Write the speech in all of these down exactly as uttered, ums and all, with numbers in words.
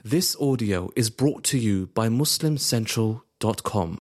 This audio is brought to you by Muslim Central dot com.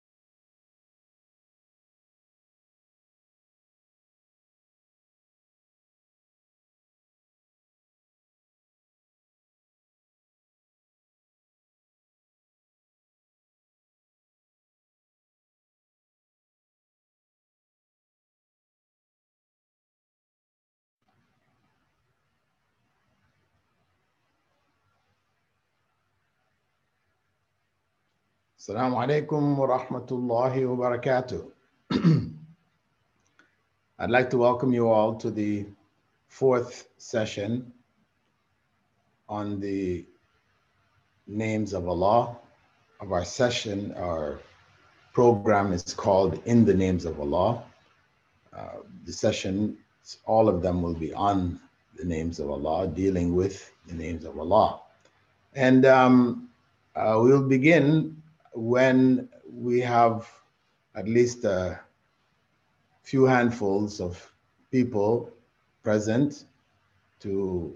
Assalamu alaikum wa rahmatullahi wa barakatuh. I'd like to welcome you all to the fourth session on the names of Allah. Of our session, our program is called In the Names of Allah. Uh, the session, all of them will be on the names of Allah, dealing with the names of Allah. And um, uh, we'll begin when we have at least a few handfuls of people present to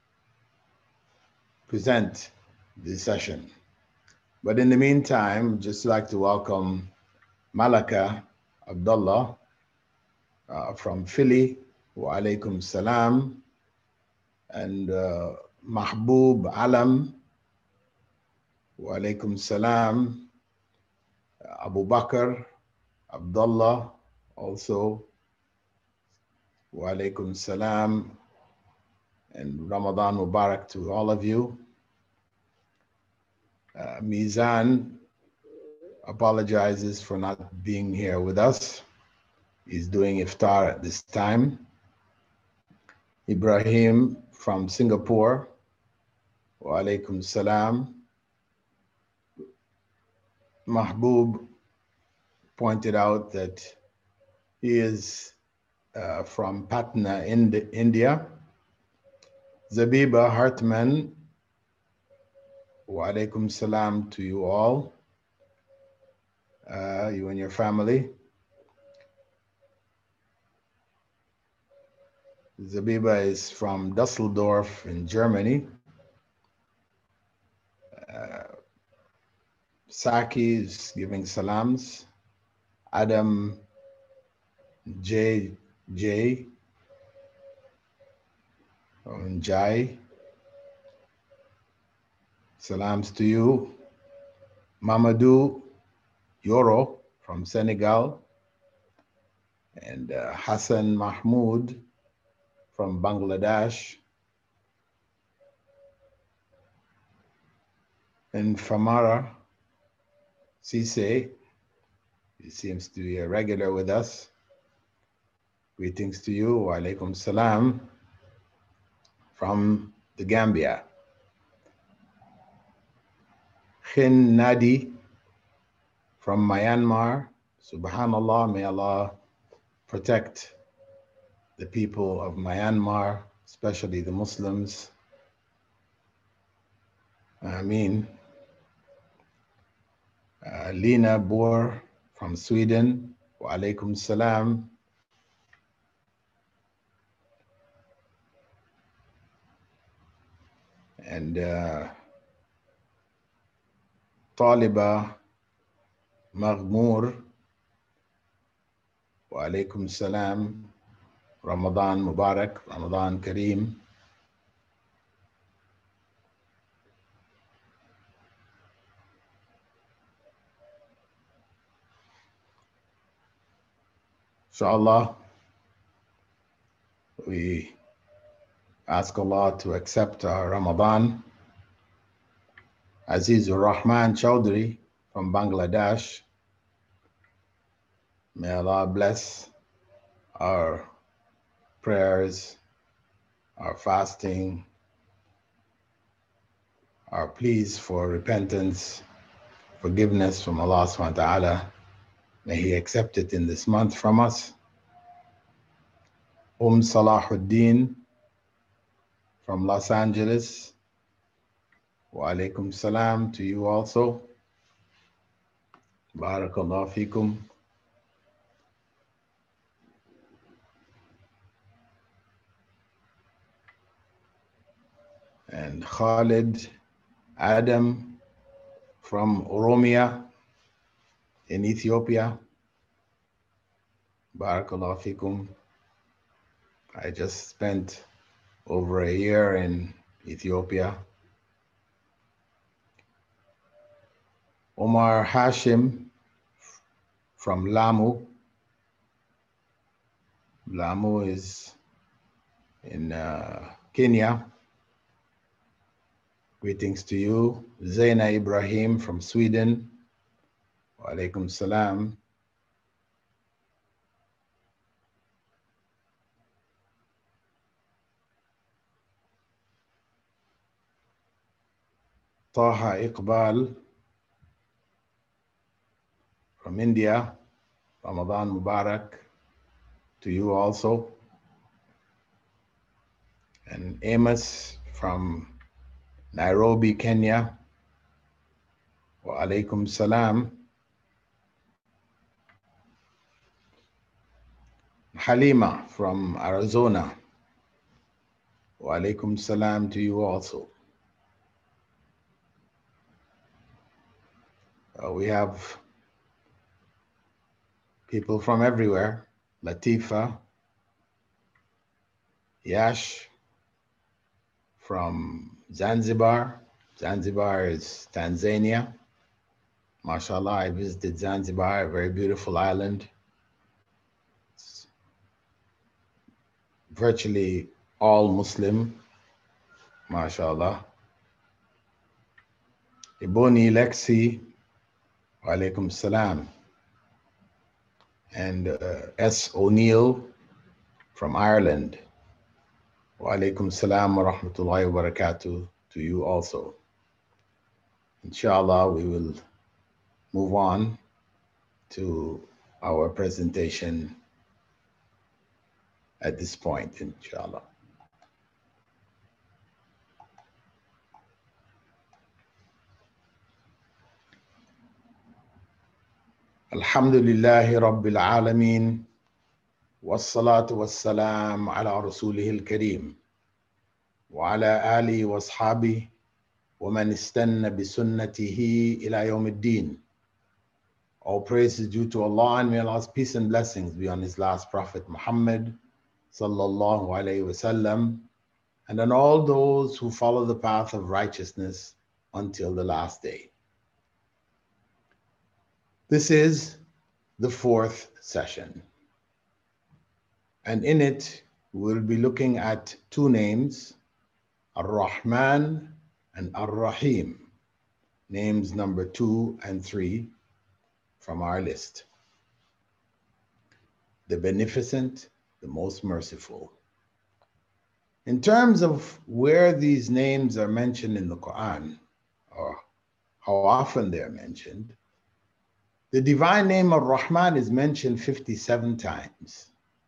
present the session. But in the meantime, just like to welcome Malaka Abdullah uh, from Philly, wa alaikum salam, and uh, Mahbub Alam, wa alaikum salam, Abu Bakr Abdullah, also, wa alaikum salam, and Ramadan Mubarak to all of you. Uh, Mizan apologizes for not being here with us. He's doing iftar at this time. Ibrahim from Singapore, wa alaikum salam. Mahbub pointed out that he is uh, from Patna, Ind India. Zabiba Hartman, wa alaikum salam to you all, uh, you and your family. Zabiba is from Dusseldorf in Germany. Uh, Saki is giving salams. Adam J. J. and Jai, salams to you. Mamadou Yoro from Senegal, and uh, Hassan Mahmoud from Bangladesh, and Famara Sise, he seems to be a regular with us. Greetings to you, wa alaikum salam, from the Gambia. Khin Nadi from Myanmar. Subhanallah, may Allah protect the people of Myanmar, especially the Muslims. Ameen. Uh, Lina Boer from Sweden. Wa alaikum salam. And uh, Taliba Maghmoor, wa alaikum salam. Ramadan Mubarak, Ramadan Kareem. Inshallah, we ask Allah to accept our Ramadan. Azizur Rahman Chowdhury from Bangladesh, may Allah bless our prayers, our fasting, our pleas for repentance, forgiveness from Allah subhanahu wa ta'ala. May He accept it in this month from us. Umm Salahuddin from Los Angeles, wa alaikum salam to you also. Barakallahu fikum. And Khalid Adam from Oromia in Ethiopia. Barakallahu fikum. I just spent over a year in Ethiopia. Omar Hashim from Lamu. Lamu is in uh, Kenya. Greetings to you. Zaina Ibrahim from Sweden. Wa alaikum salam. Taha Iqbal from India. Ramadan Mubarak to you also. And Amos from Nairobi, Kenya. Wa alaikum salam. Halima from Arizona. Wa alaikum salam to you also. Uh, we have people from everywhere. Latifa, Yash from Zanzibar. Zanzibar is Tanzania. MashaAllah, I visited Zanzibar, a very beautiful island. It's virtually all Muslim, MashaAllah. Iboni Lexi, wa alaikum salam. And uh, S. O'Neill from Ireland. Wa alaikum salam wa rahmatullahi wa barakatuh to you also. Inshallah, we will move on to our presentation at this point, inshallah. Alhamdulillahi Rabbil Alameen. والصلاة والسلام على رسوله الكريم وعلى آله وأصحابه ومن استنى بسنته إلى يوم الدين. All praise is due to Allah, and may Allah's peace and blessings be on His last Prophet Muhammad sallallahu alaihi wasallam, and on all those who follow the path of righteousness until the last day. This is the fourth session. And in it, we'll be looking at two names, Ar-Rahman and Ar-Rahim, names number two and three from our list. The Beneficent, the Most Merciful. In terms of where these names are mentioned in the Quran, or how often they're mentioned, the divine name Ar-Rahman is mentioned fifty-seven times.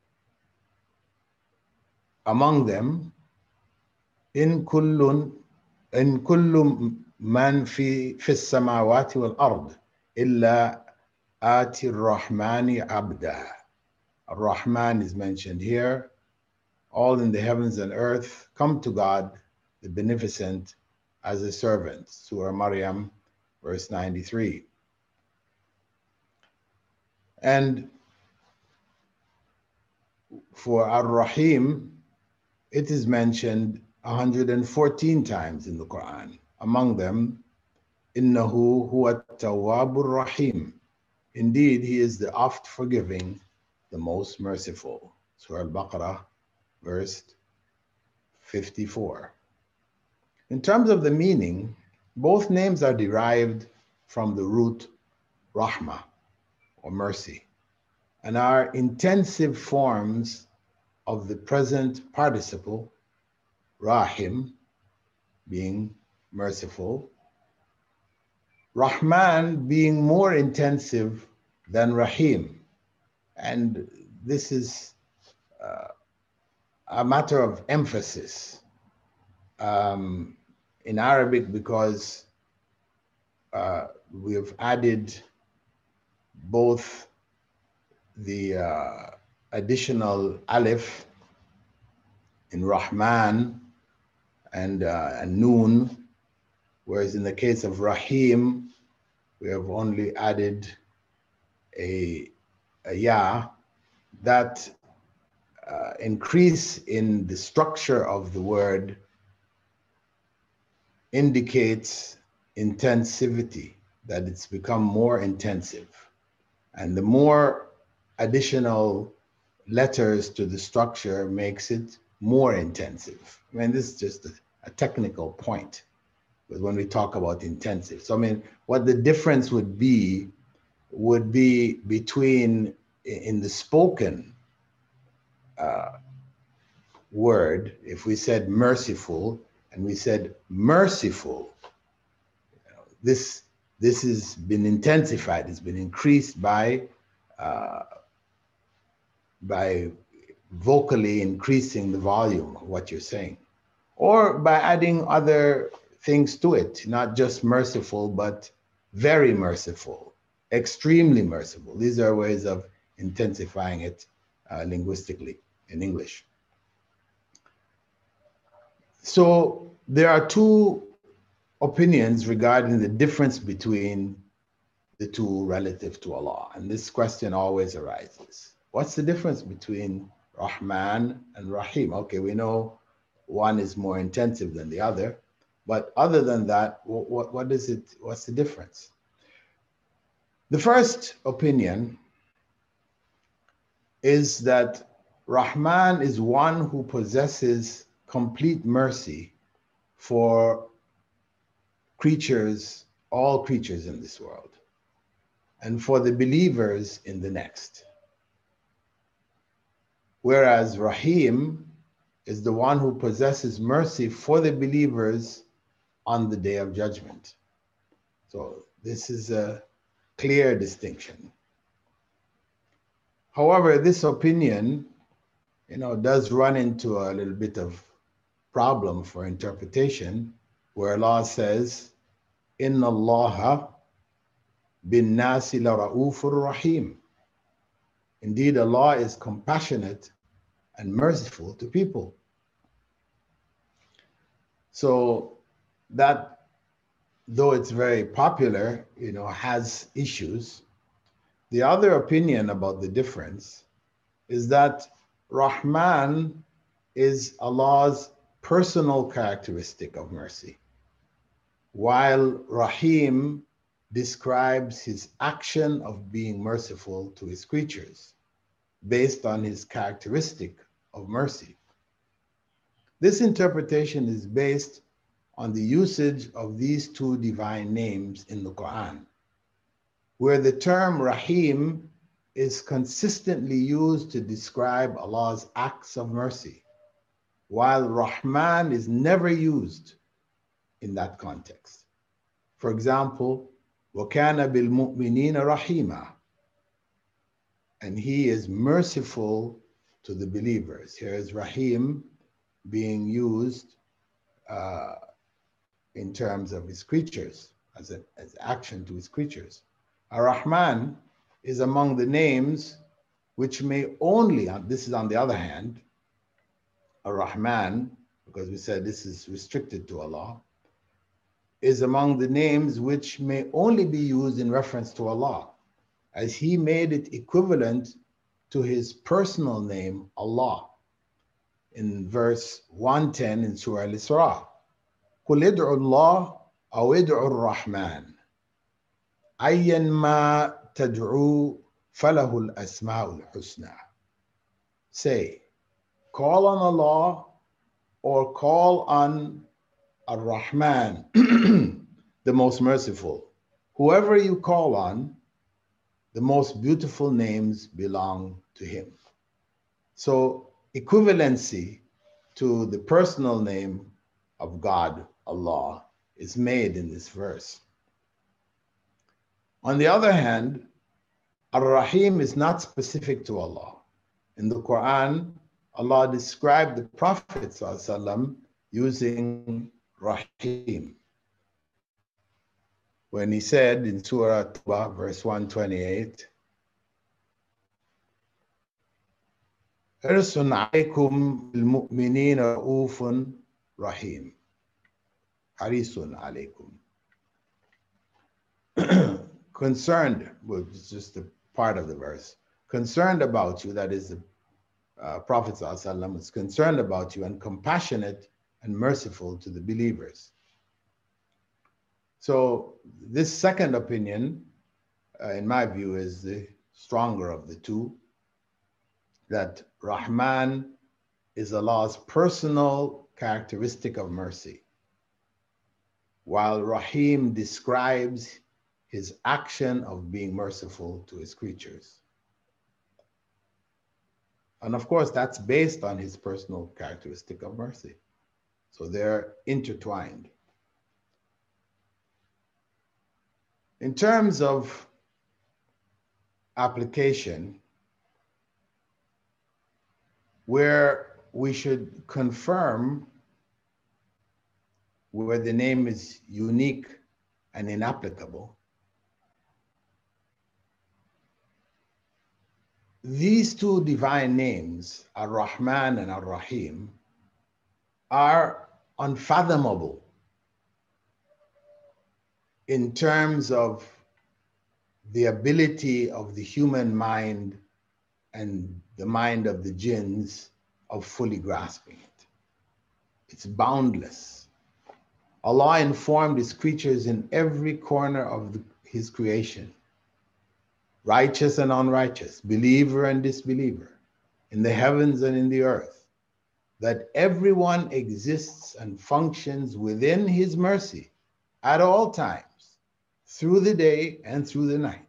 Among them, in kullun in kullu man fi fi samawati wal ard illa ati ar-rahmani abda. Ar-Rahman is mentioned here. All in the heavens and earth come to God, the Beneficent, as a servant. Surah Maryam, verse ninety-three. And for Ar-Rahim, it is mentioned one hundred fourteen times in the Quran. Among them, Innahu huwa at-tawwabur rahim. Indeed, He is the oft forgiving, the most merciful. Surah Al-Baqarah, verse fifty-four. In terms of the meaning, both names are derived from the root Rahmah, or mercy, and are intensive forms of the present participle, Rahim, being merciful, Rahman being more intensive than Rahim. And this is uh, a matter of emphasis um, in Arabic, because uh, we have added both the uh, additional alif in Rahman and, uh, and Noon whereas in the case of Rahim, we have only added a, a ya. That uh, increase in the structure of the word indicates intensivity, that it's become more intensive. And the more additional letters to the structure makes it more intensive. I mean, this is just a, a technical point, but when we talk about intensive. So I mean, what the difference would be, would be between, in the spoken uh, word, if we said merciful and we said merciful, you know, this, this has been intensified, it's been increased by, uh, by vocally increasing the volume of what you're saying, or by adding other things to it, not just merciful, but very merciful, extremely merciful. These are ways of intensifying it uh, linguistically in English. So there are two opinions regarding the difference between the two relative to Allah. And this question always arises. What's the difference between Rahman and Rahim? Okay, we know one is more intensive than the other, but other than that, what, what, what is it, what's the difference? The first opinion is that Rahman is one who possesses complete mercy for creatures, all creatures in this world, and for the believers in the next. Whereas Rahim is the one who possesses mercy for the believers on the day of judgment. So this is a clear distinction. However, this opinion, you know, does run into a little bit of problem for interpretation, where Allah says, Inna Allaha bin nasi la ra'ufur rahim. Indeed, Allah is compassionate and merciful to people. So that, though it's very popular, you know, has issues. The other opinion about the difference is that Rahman is Allah's personal characteristic of mercy, while Rahim describes his action of being merciful to his creatures based on his characteristic of mercy. This interpretation is based on the usage of these two divine names in the Quran, where the term Rahim is consistently used to describe Allah's acts of mercy, while Rahman is never used in that context. For example, وَكَانَ بِالْمُؤْمِنِينَ رَحِيمًا, and he is merciful to the believers. Here is Rahim being used uh, in terms of his creatures, as an as action to his creatures. Ar-Rahman is among the names which may only, this is on the other hand, Ar-Rahman, because we said this is restricted to Allah, is among the names which may only be used in reference to Allah, as he made it equivalent to his personal name, Allah, in verse one ten in Surah Al-Isra. قُلْ ادْعُوا اللَّهَ أَوْ ادْعُوا الرَّحْمَنَ أَيًّا مَا تَدْعُوا فَلَهُ الْأَسْمَاءُ الْحُسْنَى. Say, call on Allah or call on Ar-Rahman, the most merciful. Whoever you call on, the most beautiful names belong to him. So equivalency to the personal name of God, Allah, is made in this verse. On the other hand, Ar-Rahim is not specific to Allah. In the Quran, Allah described the Prophet ﷺ using Rahim, when he said in Surah Tawbah, verse one twenty-eight, حرص عليكم المؤمنين رؤوف رحيم. harisun alaykum. Concerned, well, it's just a part of the verse. Concerned about you, that is the uh, Prophet ﷺ is concerned about you and compassionate and merciful to the believers. So this second opinion, uh, in my view, is the stronger of the two, that Rahman is Allah's personal characteristic of mercy, while Rahim describes his action of being merciful to his creatures. And of course, that's based on his personal characteristic of mercy. So they're intertwined. In terms of application, where we should confirm where the name is unique and inapplicable, these two divine names, Ar-Rahman and Ar-Rahim, are unfathomable in terms of the ability of the human mind and the mind of the jinns of fully grasping it. It's boundless. Allah informed his creatures in every corner of the, his creation, righteous and unrighteous, believer and disbeliever, in the heavens and in the earth, that everyone exists and functions within his mercy at all times, through the day and through the night.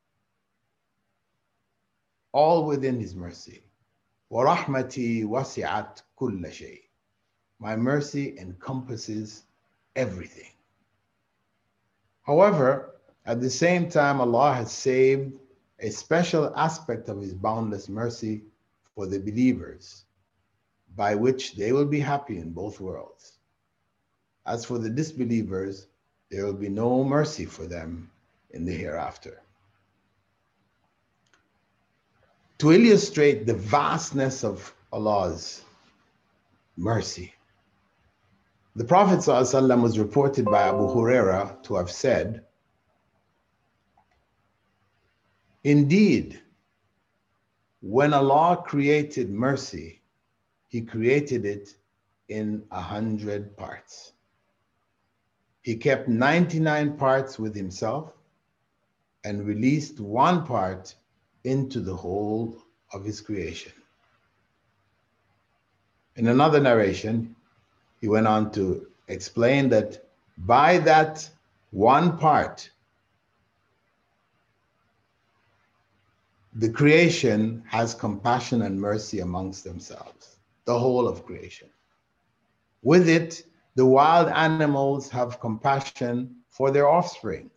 All within his mercy. وَرَحْمَتِي وَسِعَتْ كُلَّ شَيْءٍ. My mercy encompasses everything. However, at the same time, Allah has saved a special aspect of his boundless mercy for the believers, by which they will be happy in both worlds. As for the disbelievers, there will be no mercy for them in the hereafter. To illustrate the vastness of Allah's mercy, the Prophet ﷺ was reported by Abu Huraira to have said, "Indeed, when Allah created mercy, he created it in a hundred parts. He kept ninety-nine parts with himself and released one part into the whole of his creation." In another narration, he went on to explain that by that one part, the creation has compassion and mercy amongst themselves, the whole of creation. With it, the wild animals have compassion for their offspring.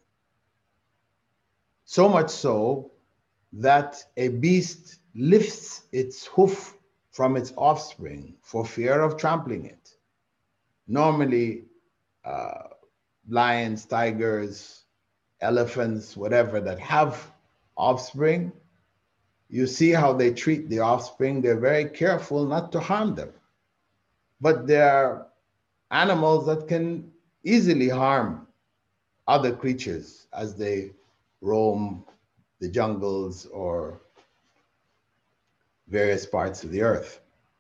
So much so that a beast lifts its hoof from its offspring for fear of trampling it. Normally, uh, lions, tigers, elephants, whatever that have offspring, you see how they treat the offspring. They're very careful not to harm them. But there are animals that can easily harm other creatures as they roam the jungles or various parts of the earth.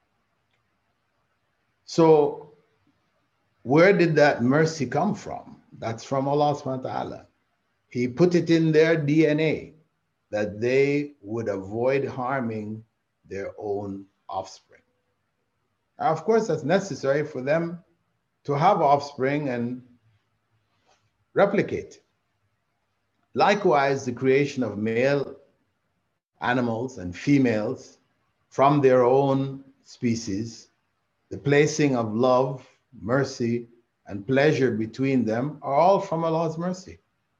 So where did that mercy come from? That's from Allah subhanahu wa ta'ala. He put it in their D N A that they would avoid harming their own offspring. Now, of course, that's necessary for them to have offspring and replicate. Likewise, the creation of male animals and females from their own species, the placing of love, mercy, and pleasure between them are all from Allah's mercy.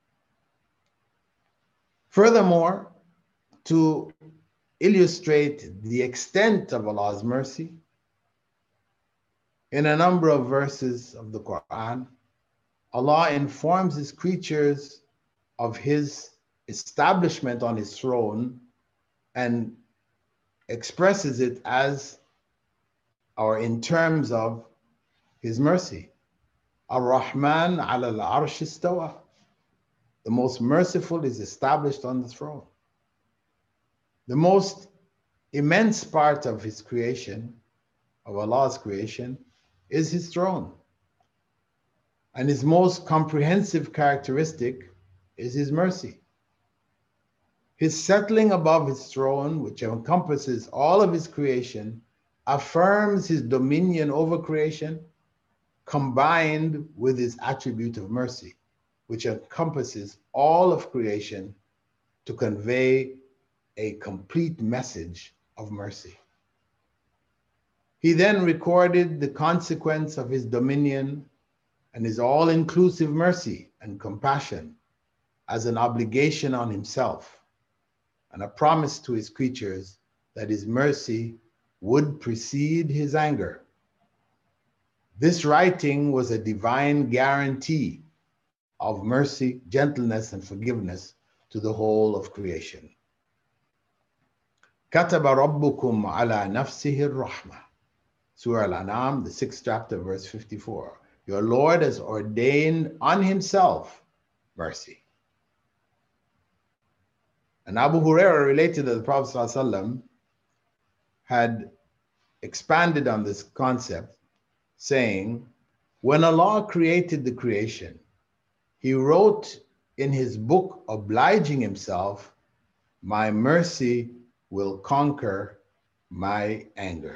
Furthermore, to illustrate the extent of Allah's mercy, in a number of verses of the Quran, Allah informs his creatures of his establishment on his throne and expresses it as, or in terms of his mercy. Ar-Rahman ala al-arsh istawa. The most merciful is established on the throne. The most immense part of his creation, of Allah's creation, is his throne. And his most comprehensive characteristic is his mercy. His settling above his throne, which encompasses all of his creation, affirms his dominion over creation, combined with his attribute of mercy, which encompasses all of creation to convey a complete message of mercy. He then recorded the consequence of his dominion and his all-inclusive mercy and compassion as an obligation on himself and a promise to his creatures that his mercy would precede his anger. This writing was a divine guarantee of mercy, gentleness, and forgiveness to the whole of creation. كتب ربكم على نفسه الرحمة. Surah Al-An'am, the sixth chapter, verse fifty-four. Your Lord has ordained on himself mercy. And Abu Hurairah related that the Prophet ﷺ had expanded on this concept, saying, when Allah created the creation, he wrote in his book obliging himself, my mercy will conquer my anger.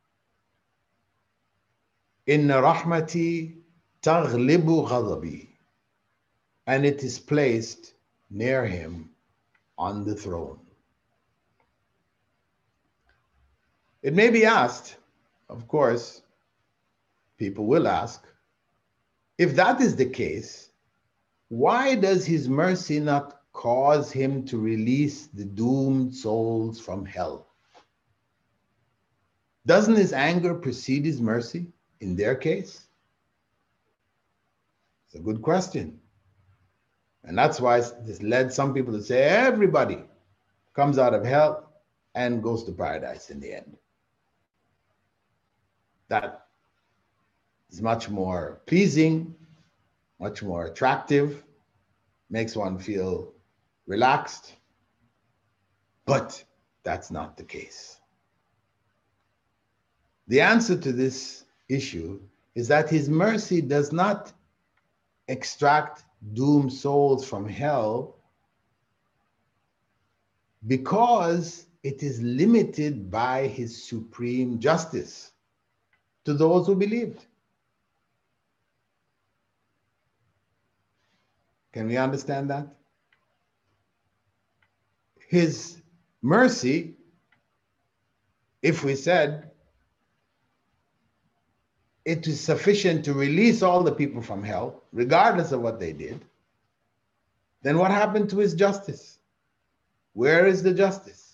Inna rahmati taghlibu ghadabi. And it is placed near him on the throne. It may be asked, of course, people will ask, if that is the case, why does his mercy not cause him to release the doomed souls from hell? Doesn't his anger precede his mercy in their case? It's a good question. And that's why this led some people to say everybody comes out of hell and goes to paradise in the end. That is much more pleasing, much more attractive, makes one feel relaxed, but that's not the case. The answer to this issue is that his mercy does not extract doomed souls from hell because it is limited by his supreme justice to those who believed. Can we understand that? His mercy, if we said it is sufficient to release all the people from hell, regardless of what they did, then what happened to his justice? Where is the justice?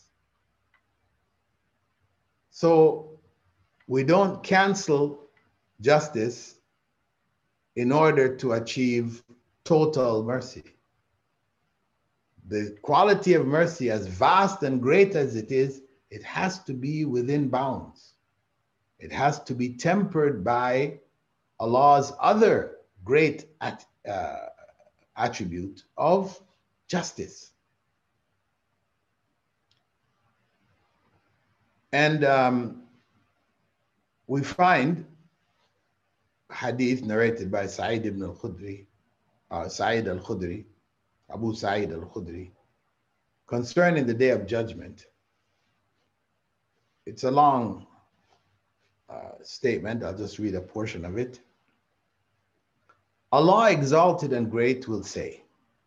So we don't cancel justice in order to achieve total mercy. The quality of mercy, as vast and great as it is, it has to be within bounds. It has to be tempered by Allah's other great at, uh, attribute of justice. And um, we find hadith narrated by Sa'id ibn al-Khudri, uh, Sa'id al-Khudri, Abu Sa'id al-Khudri, concerning the Day of Judgment. It's a long uh, statement. I'll just read a portion of it. Allah exalted and great will say,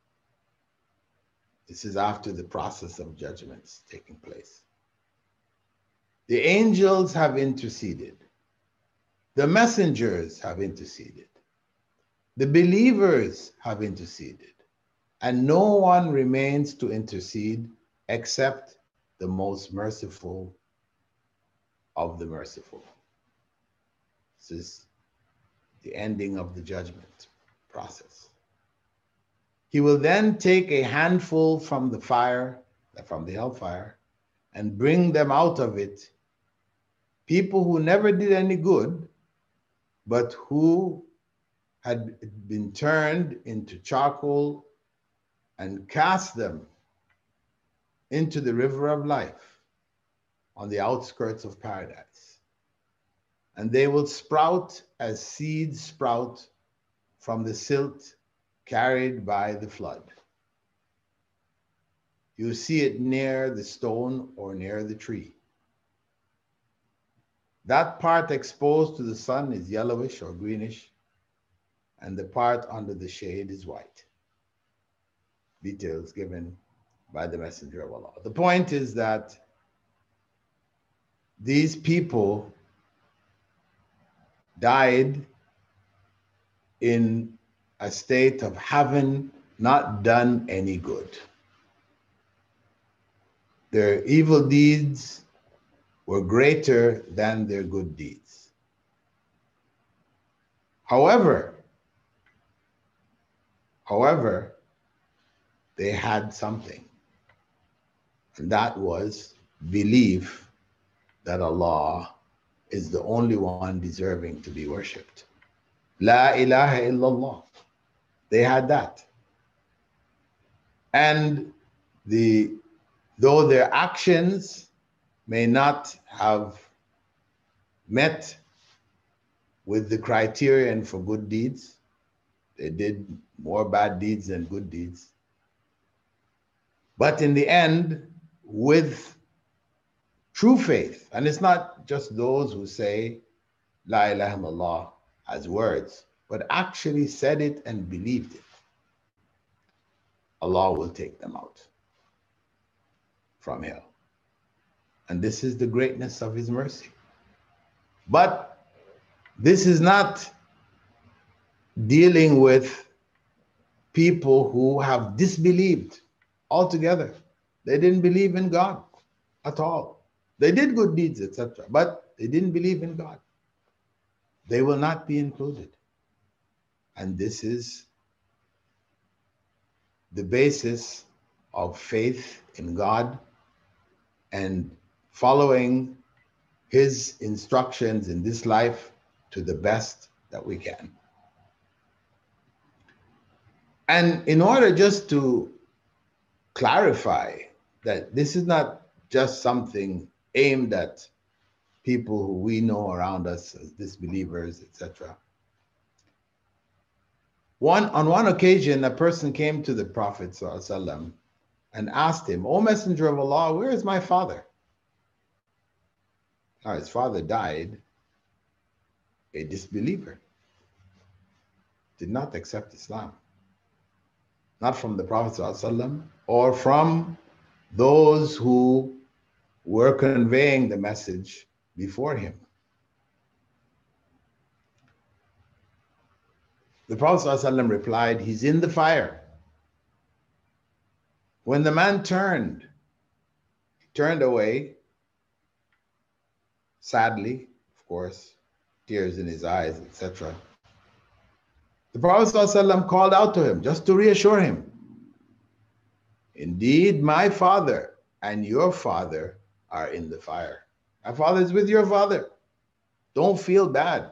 this is after the process of judgments taking place, the angels have interceded, the messengers have interceded, the believers have interceded, and no one remains to intercede except the most merciful of the merciful. This is the ending of the judgment process. He will then take a handful from the fire, from the hellfire, and bring them out of it, people who never did any good, but who had been turned into charcoal and cast them into the river of life on the outskirts of paradise. And they will sprout as seeds sprout from the silt carried by the flood. You see it near the stone or near the tree. That part exposed to the sun is yellowish or greenish, and the part under the shade is white. Details given by the Messenger of Allah. The point is that these people died in a state of having not done any good. Their evil deeds were greater than their good deeds. However, however, they had something, and that was belief that Allah is the only one deserving to be worshipped. La ilaha illallah. They had that. And the though their actions may not have met with the criterion for good deeds, they did more bad deeds than good deeds. But in the end, with true faith, and it's not just those who say La ilaha illallah as words, but actually said it and believed it, Allah will take them out from hell. And this is the greatness of His mercy. But this is not dealing with people who have disbelieved altogether. They didn't believe in God at all. They did good deeds, et cetera, but they didn't believe in God. They will not be included. And this is the basis of faith in God and following His instructions in this life to the best that we can. And in order just to clarify that this is not just something aimed at people who we know around us as disbelievers, et cetera. One, on one occasion, a person came to the Prophet ﷺ and asked him, "O Messenger of Allah, where is my father?" Now, his father died a disbeliever, did not accept Islam, not from the Prophet ﷺ or from those who were conveying the message before him. The Prophet ﷺ replied, "He's in the fire." When the man turned, he turned away, sadly, of course, tears in his eyes, et cetera. The Prophet ﷺ called out to him just to reassure him, "Indeed, my father and your father are in the fire. My father is with your father. Don't feel bad.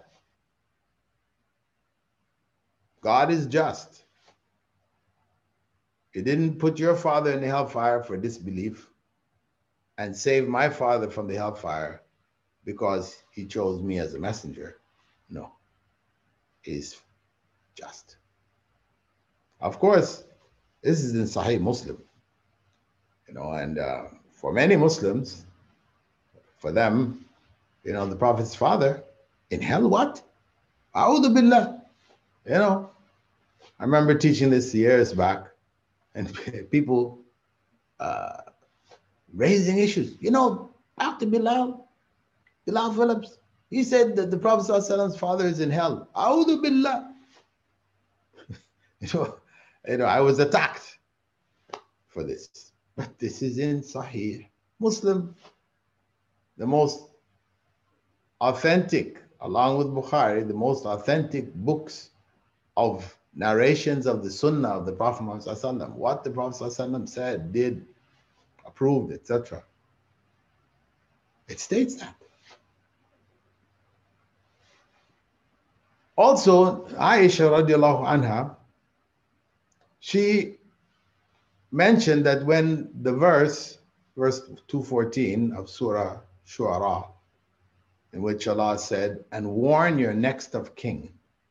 God is just. He didn't put your father in the hellfire for disbelief and save my father from the hellfire because he chose me as a messenger. No, he's just." Of course, this is in Sahih Muslim, you know, and uh, for many Muslims, for them, you know, the Prophet's father in hell, what? A'udhu billah. You know, I remember teaching this years back, and people uh, raising issues. You know, after Bilal, Bilal Phillips, he said that the Prophet ﷺ's father is in hell. A'udhu billah. You know, you know, I was attacked for this. But this is in Sahih Muslim, the most authentic, along with Bukhari, the most authentic books of narrations of the Sunnah of the Prophet Muhammad Sallallahu Alaihi Wasallam, what the Prophet Sallallahu Alaihi Wasallam said, did, approved, et cetera. It states that. Also, Aisha radiallahu anha, she mentioned that when the verse, verse two fourteen of Surah Shu'ara, in which Allah said, and warn your next of kin,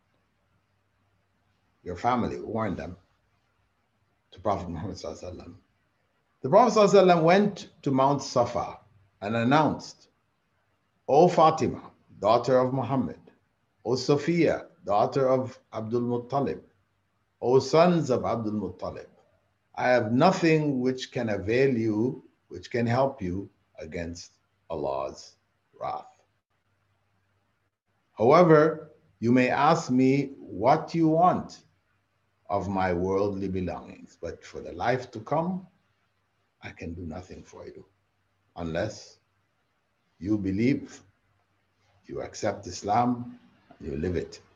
your family, warn them, to Prophet Muhammad sallallahu alaihi wasallam. The Prophet sallallahu alaihi wasallam went to Mount Safa and announced, O Fatima, daughter of Muhammad, O Sophia, daughter of Abdul Muttalib, O sons of Abdul Muttalib, I have nothing which can avail you, which can help you against Allah's wrath. However, you may ask me what you want of my worldly belongings, but for the life to come, I can do nothing for you unless you believe, you accept Islam, and you live it.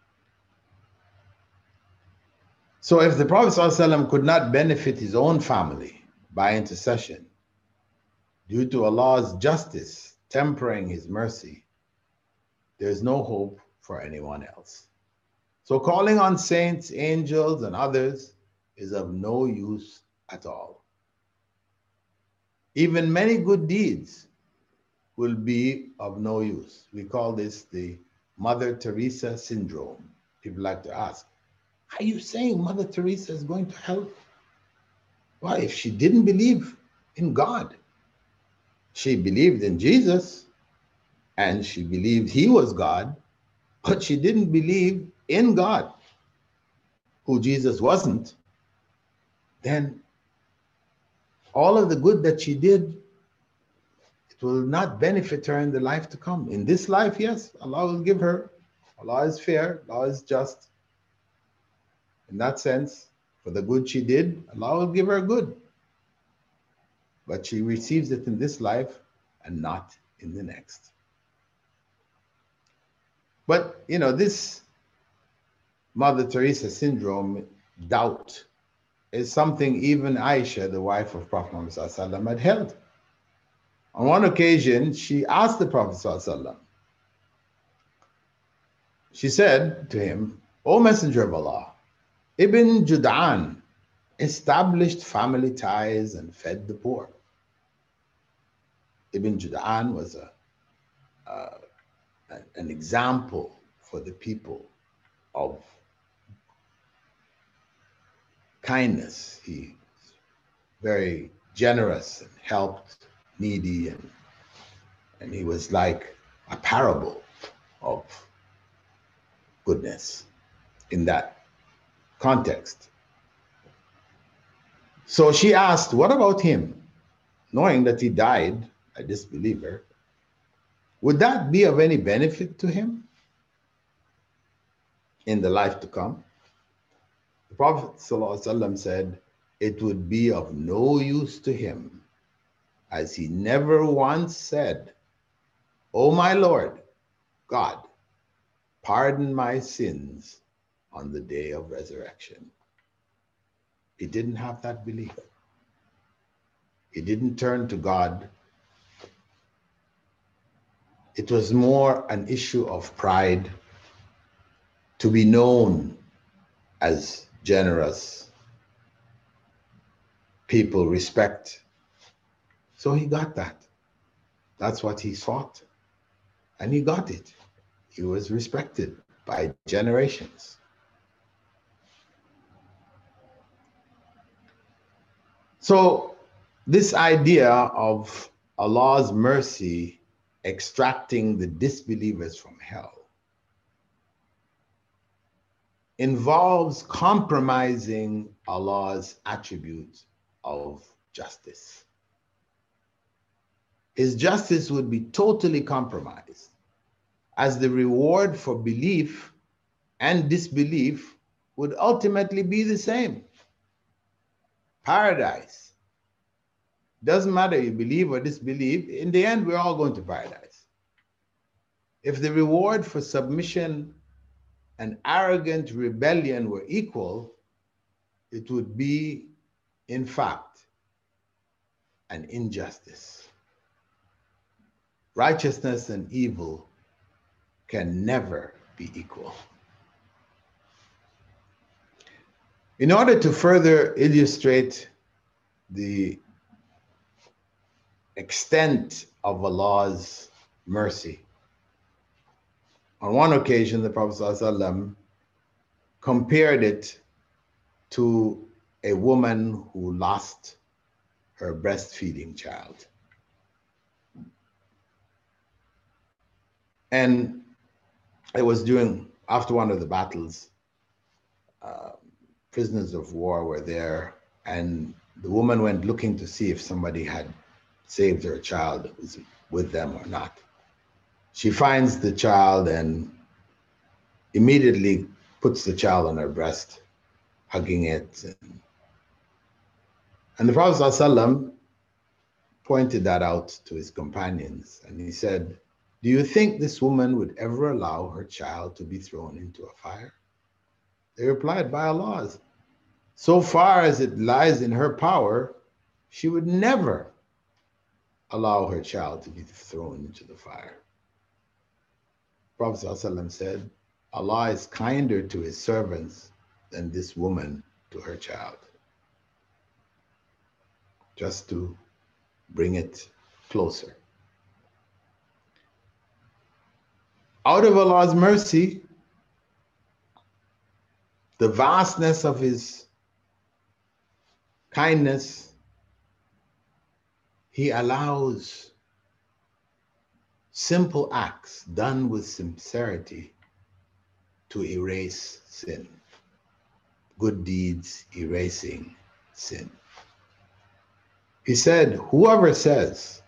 So if the Prophet ﷺ could not benefit his own family by intercession due to Allah's justice tempering his mercy, there is no hope for anyone else. So calling on saints, angels, and others is of no use at all. Even many good deeds will be of no use. We call this the Mother Teresa syndrome. People like to ask, are you saying Mother Teresa is going to help? Why, if she didn't believe in God, she believed in Jesus and she believed he was God, but she didn't believe in God, who Jesus wasn't, then all of the good that she did, it will not benefit her in the life to come. In this life, yes, Allah will give her. Allah is fair, Allah is just. In that sense, for the good she did, Allah will give her good. But she receives it in this life and not in the next. But, you know, this Mother Teresa syndrome, doubt, is something even Aisha, the wife of Prophet Muhammad sallallahu alaihi wasallam, had held. On one occasion, she asked the Prophet sallallahu alaihi wasallam, she said to him, O Messenger of Allah, Ibn Jud'an established family ties and fed the poor. Ibn Jud'an was a, uh, an example for the people of kindness. He was very generous and helped needy, and, and he was like a parable of goodness in that context. So she asked, what about him? Knowing that he died, a disbeliever, would that be of any benefit to him in the life to come? The Prophet ﷺ said, it would be of no use to him, as he never once said, O my Lord, God, pardon my sins on the day of resurrection. He didn't have that belief. He didn't turn to God. It was more an issue of pride, to be known as generous. People respect. So he got that. That's what he sought. And he got it. He was respected by generations. So this idea of Allah's mercy extracting the disbelievers from hell involves compromising Allah's attribute of justice. His justice would be totally compromised, as the reward for belief and disbelief would ultimately be the same. Paradise. Doesn't matter you believe or disbelieve, in the end, we're all going to paradise. If the reward for submission and arrogant rebellion were equal, it would be, in fact, an injustice. Righteousness and evil can never be equal. In order to further illustrate the extent of Allah's mercy, on one occasion, the Prophet ﷺ compared it to a woman who lost her breastfeeding child. And it was during, after one of the battles, uh, prisoners of war were there, and the woman went looking to see if somebody had saved her child, was with them or not. She finds the child and immediately puts the child on her breast, hugging it. And the Prophet ﷺ pointed that out to his companions, and he said, "Do you think this woman would ever allow her child to be thrown into a fire?" They replied, "By Allah, so far as it lies in her power, she would never allow her child to be thrown into the fire." Prophet ﷺ said, "Allah is kinder to his servants than this woman to her child." Just to bring it closer. Out of Allah's mercy, the vastness of his kindness, he allows simple acts done with sincerity to erase sin. Good deeds erasing sin. He said, whoever says,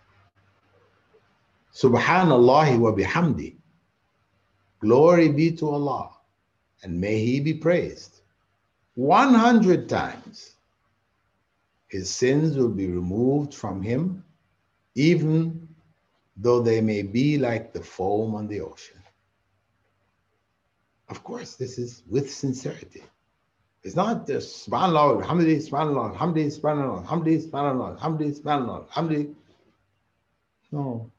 Subhanallah wa bihamdi, glory be to Allah, and may he be praised, one hundred times, his sins will be removed from him, even though they may be like the foam on the ocean. Of course, this is with sincerity. It's not just subhanallah, alhamdulillah, subhanallah, alhamdulillah, subhanallah, alhamdulillah, subhanallah, alhamdulillah, subhanallah, alhamdulillah. No.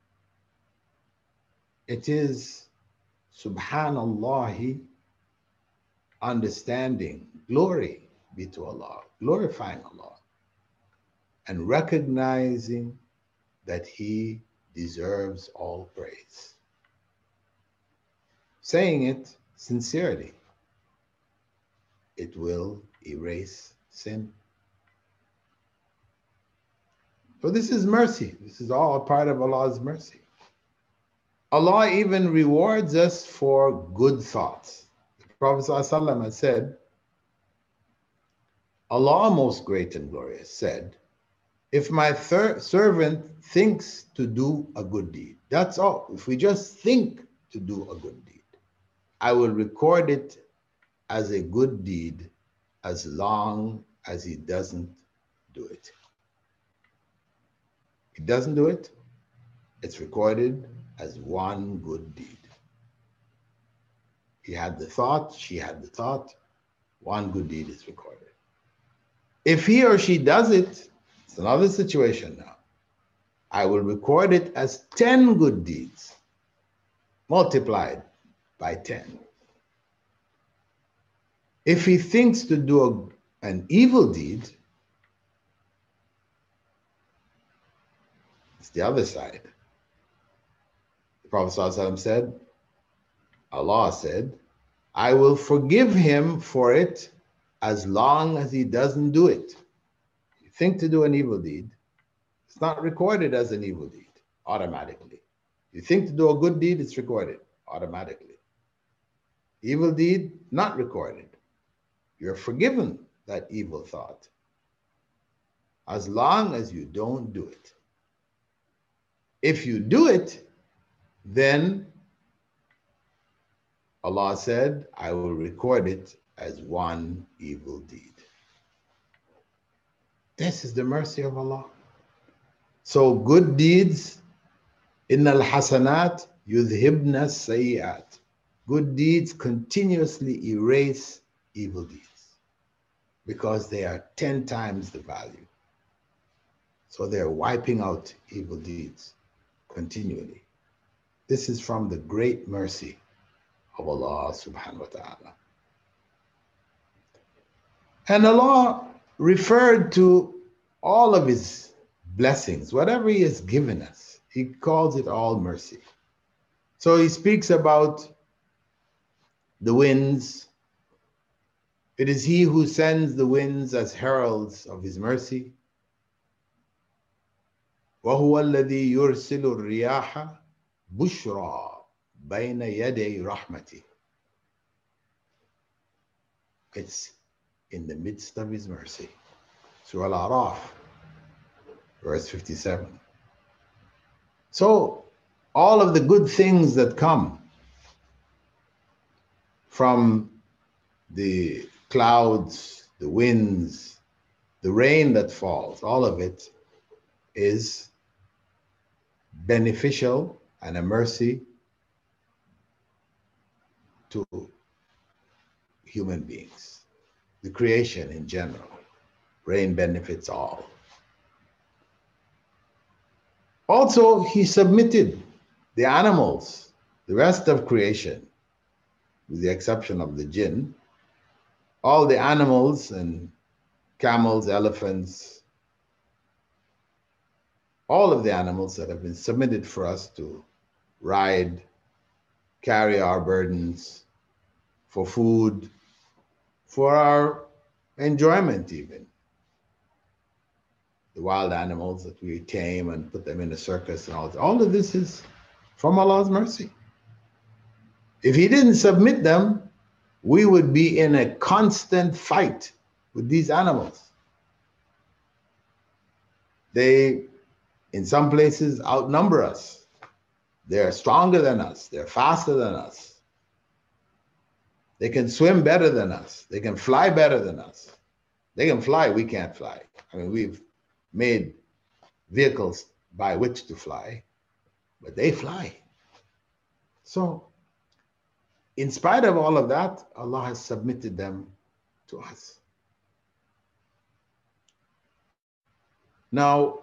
It is subhanallah, understanding, glory be to Allah, glorifying Allah, and recognizing that he deserves all praise. Saying it sincerely, it will erase sin. So this is mercy. This is all a part of Allah's mercy. Allah even rewards us for good thoughts. The Prophet ﷺ has said, Allah most great and glorious said, if my servant thinks to do a good deed, that's all. If we just think to do a good deed, I will record it as a good deed as long as he doesn't do it. He doesn't do it, it's recorded as one good deed. He had the thought, she had the thought, one good deed is recorded. If he or she does it, it's another situation now. I will record it as ten good deeds, multiplied by ten. If he thinks to do a, an evil deed, it's the other side. The Prophet ﷺ said, Allah said, I will forgive him for it as long as he doesn't do it. You think to do an evil deed, it's not recorded as an evil deed automatically. You think to do a good deed, it's recorded automatically. Evil deed, not recorded. You're forgiven that evil thought as long as you don't do it. If you do it, then Allah said, I will record it as one evil deed. This is the mercy of Allah. So good deeds, innal hasanat yudhibna sayyat. Good deeds continuously erase evil deeds because they are ten times the value. So they're wiping out evil deeds continually. This is from the great mercy of Allah subhanahu wa ta'ala. And Allah referred to all of his blessings, whatever he has given us, he calls it all mercy. So he speaks about the winds. It is he who sends the winds as heralds of his mercy. وَهُوَ الَّذِي يُرْسِلُ الرِّيَاحَ بُشْرَى بَيْنَ يَدَيْ رَحْمَتِهِ. It's in the midst of his mercy. Surah Al-A'raf, verse fifty-seven. So all of the good things that come from the clouds, the winds, the rain that falls, all of it is beneficial and a mercy to human beings, the creation in general. Rain benefits all. Also, he submitted the animals, the rest of creation, with the exception of the jinn, all the animals and camels, elephants, all of the animals that have been submitted for us to ride, carry our burdens, for food, for our enjoyment even. The wild animals that we tame and put them in a circus and all that. All of this is from Allah's mercy. If he didn't submit them, we would be in a constant fight with these animals. They, in some places, outnumber us. They're stronger than us. They're faster than us. They can swim better than us. They can fly better than us. They can fly, we can't fly. I mean, we've made vehicles by which to fly, but they fly. So, in spite of all of that, Allah has submitted them to us. Now,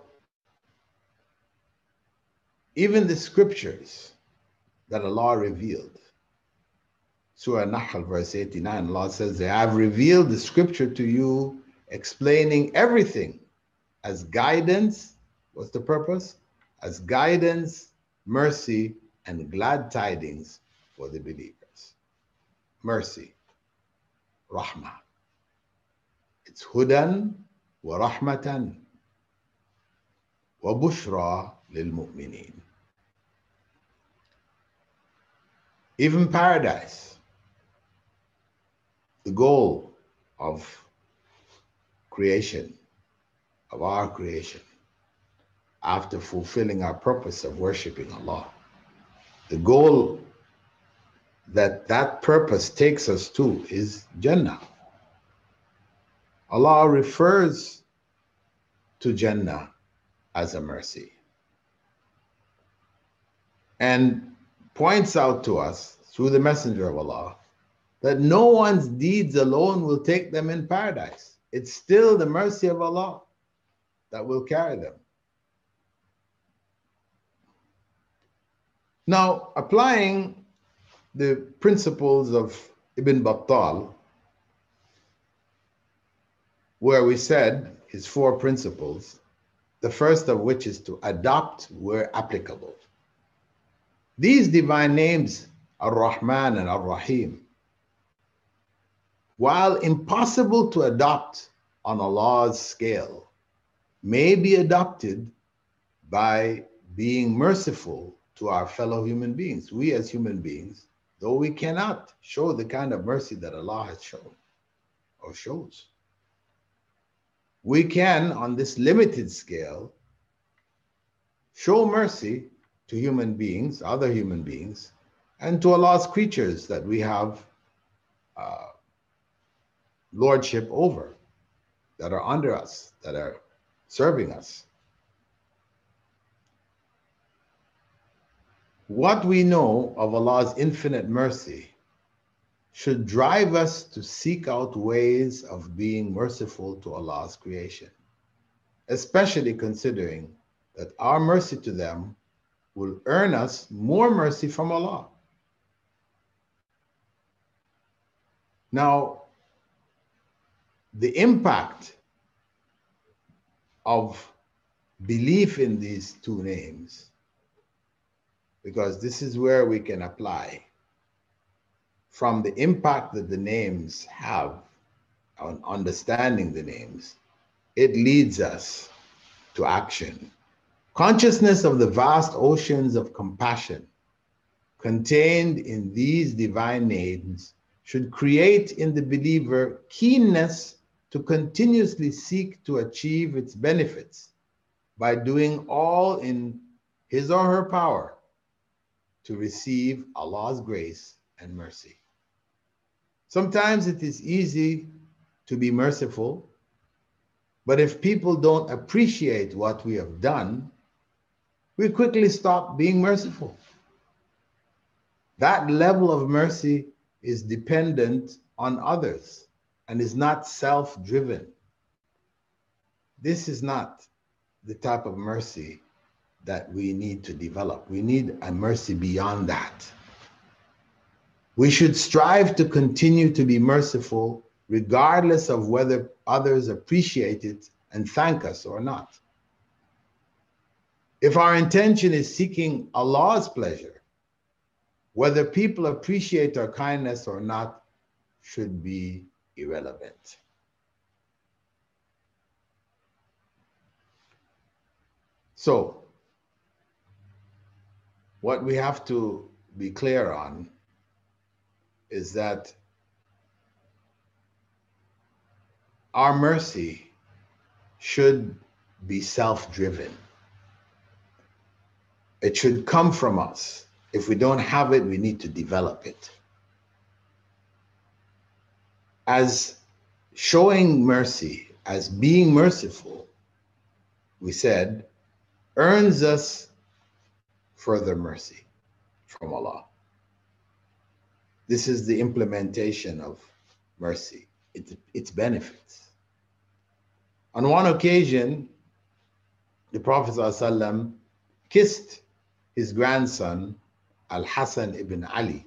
even the scriptures that Allah revealed, Surah Nahl, verse eighty-nine, Allah says, I have revealed the scripture to you, explaining everything as guidance. What's the purpose? As guidance, mercy, and glad tidings for the believers. Mercy, rahmah. It's hudan wa rahmatan wa bushra lil mu'mineen. Even paradise, the goal of creation, of our creation, after fulfilling our purpose of worshiping Allah. The goal that that purpose takes us to is Jannah. Allah refers to Jannah as a mercy and points out to us through the Messenger of Allah that no one's deeds alone will take them in paradise. It's still the mercy of Allah that will carry them. Now, applying the principles of Ibn Battal, where we said his four principles, the first of which is to adopt where applicable. These divine names, Ar-Rahman and Ar-Rahim, while impossible to adopt on Allah's scale, may be adopted by being merciful to our fellow human beings. We as human beings, though we cannot show the kind of mercy that Allah has shown or shows, we can, on this limited scale, show mercy to human beings, other human beings, and to Allah's creatures that we have uh, lordship over, that are under us, that are serving us. What we know of Allah's infinite mercy should drive us to seek out ways of being merciful to Allah's creation, especially considering that our mercy to them will earn us more mercy from Allah. Now, the impact of belief in these two names, because this is where we can apply from the impact that the names have on understanding the names, it leads us to action. Consciousness of the vast oceans of compassion contained in these divine names should create in the believer keenness to continuously seek to achieve its benefits by doing all in his or her power to receive Allah's grace and mercy. Sometimes it is easy to be merciful, but if people don't appreciate what we have done, we quickly stop being merciful. That level of mercy is dependent on others and is not self-driven. This is not the type of mercy that we need to develop. We need a mercy beyond that. We should strive to continue to be merciful regardless of whether others appreciate it and thank us or not. If our intention is seeking Allah's pleasure, whether people appreciate our kindness or not should be irrelevant. So, what we have to be clear on is that our mercy should be self-driven. It should come from us. If we don't have it, we need to develop it. As showing mercy, as being merciful, we said, earns us further mercy from Allah. This is the implementation of mercy, it, its benefits. On one occasion, the Prophet ﷺ kissed his grandson, Al-Hasan ibn Ali.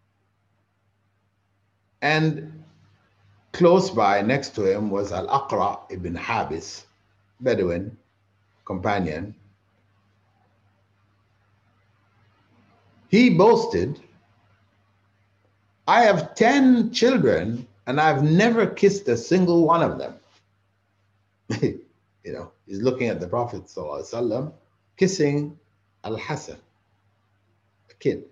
And close by, next to him, was Al-Aqra ibn Habis, Bedouin companion. He boasted, I have ten children and I've never kissed a single one of them. You know, he's looking at the Prophet ﷺ kissing Al-Hasan, a kid.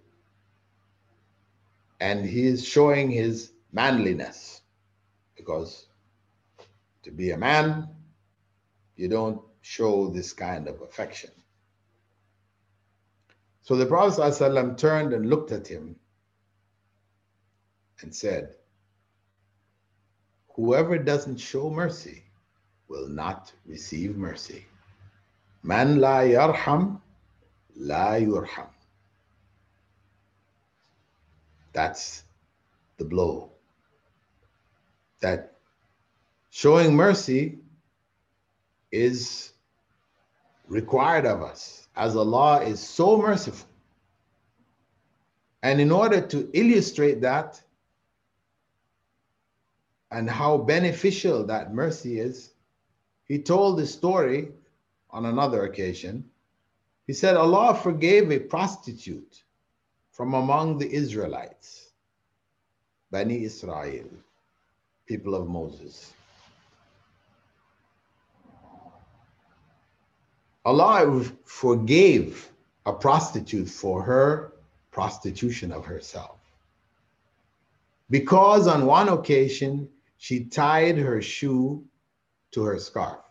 And he's showing his manliness, because to be a man, you don't show this kind of affection. So the Prophet ﷺ turned and looked at him and said, whoever doesn't show mercy will not receive mercy. Man la yarham, la yurham. That's the blow. That showing mercy is required of us, as Allah is so merciful. And in order to illustrate that and how beneficial that mercy is, he told the story on another occasion. He said, Allah forgave a prostitute from among the Israelites, Bani Israel, people of Moses. Allah forgave a prostitute for her prostitution of herself, because on one occasion she tied her shoe to her scarf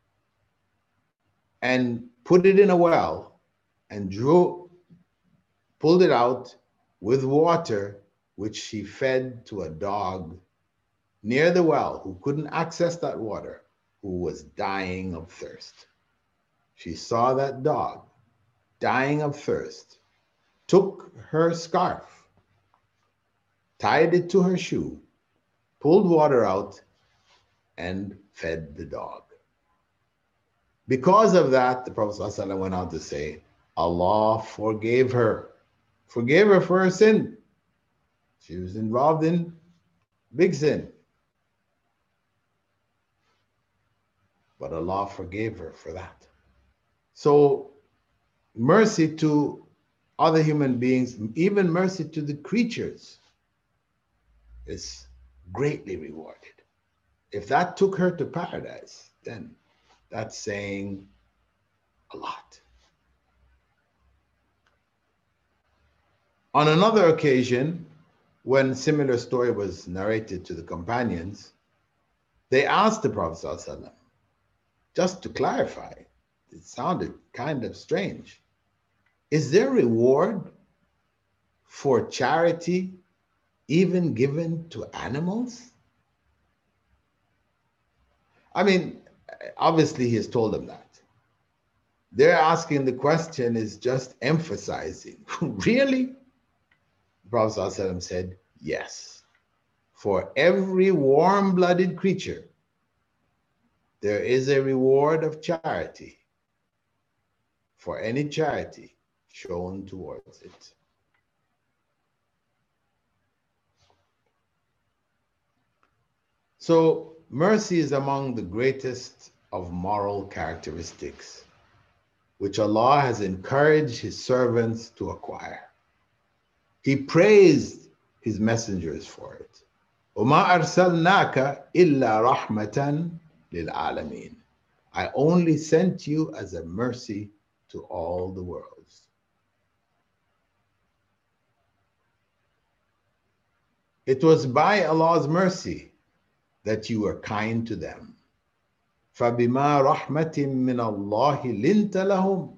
and put it in a well and drew, pulled it out with water, which she fed to a dog near the well who couldn't access that water, who was dying of thirst. She saw that dog dying of thirst, took her scarf, tied it to her shoe, pulled water out, and fed the dog. Because of that, the Prophet ﷺ went on to say, Allah forgave her, forgave her for her sin. She was involved in big sin. but Allah forgave her for that. So mercy to other human beings, even mercy to the creatures, is greatly rewarded. If that took her to paradise, then that's saying a lot. On another occasion, when similar story was narrated to the companions, they asked the Prophet ﷺ, just to clarify, it sounded kind of strange, is there reward for charity even given to animals? I mean, obviously he has told them that. They're asking the question is just emphasizing, really? The Prophet ﷺ said, yes. For every warm-blooded creature, there is a reward of charity for any charity shown towards it. So mercy is among the greatest of moral characteristics, which Allah has encouraged His servants to acquire. He praised His messengers for it. وَمَا أَرْسَلْنَاكَ إِلَّا رَحْمَةً لِلْعَالَمِينَ. I only sent you as a mercy to all the worlds. It was by Allah's mercy that you were kind to them. فَبِمَا رَحْمَةٍ مِّنَ اللَّهِ لِنْتَ لَهُمْ.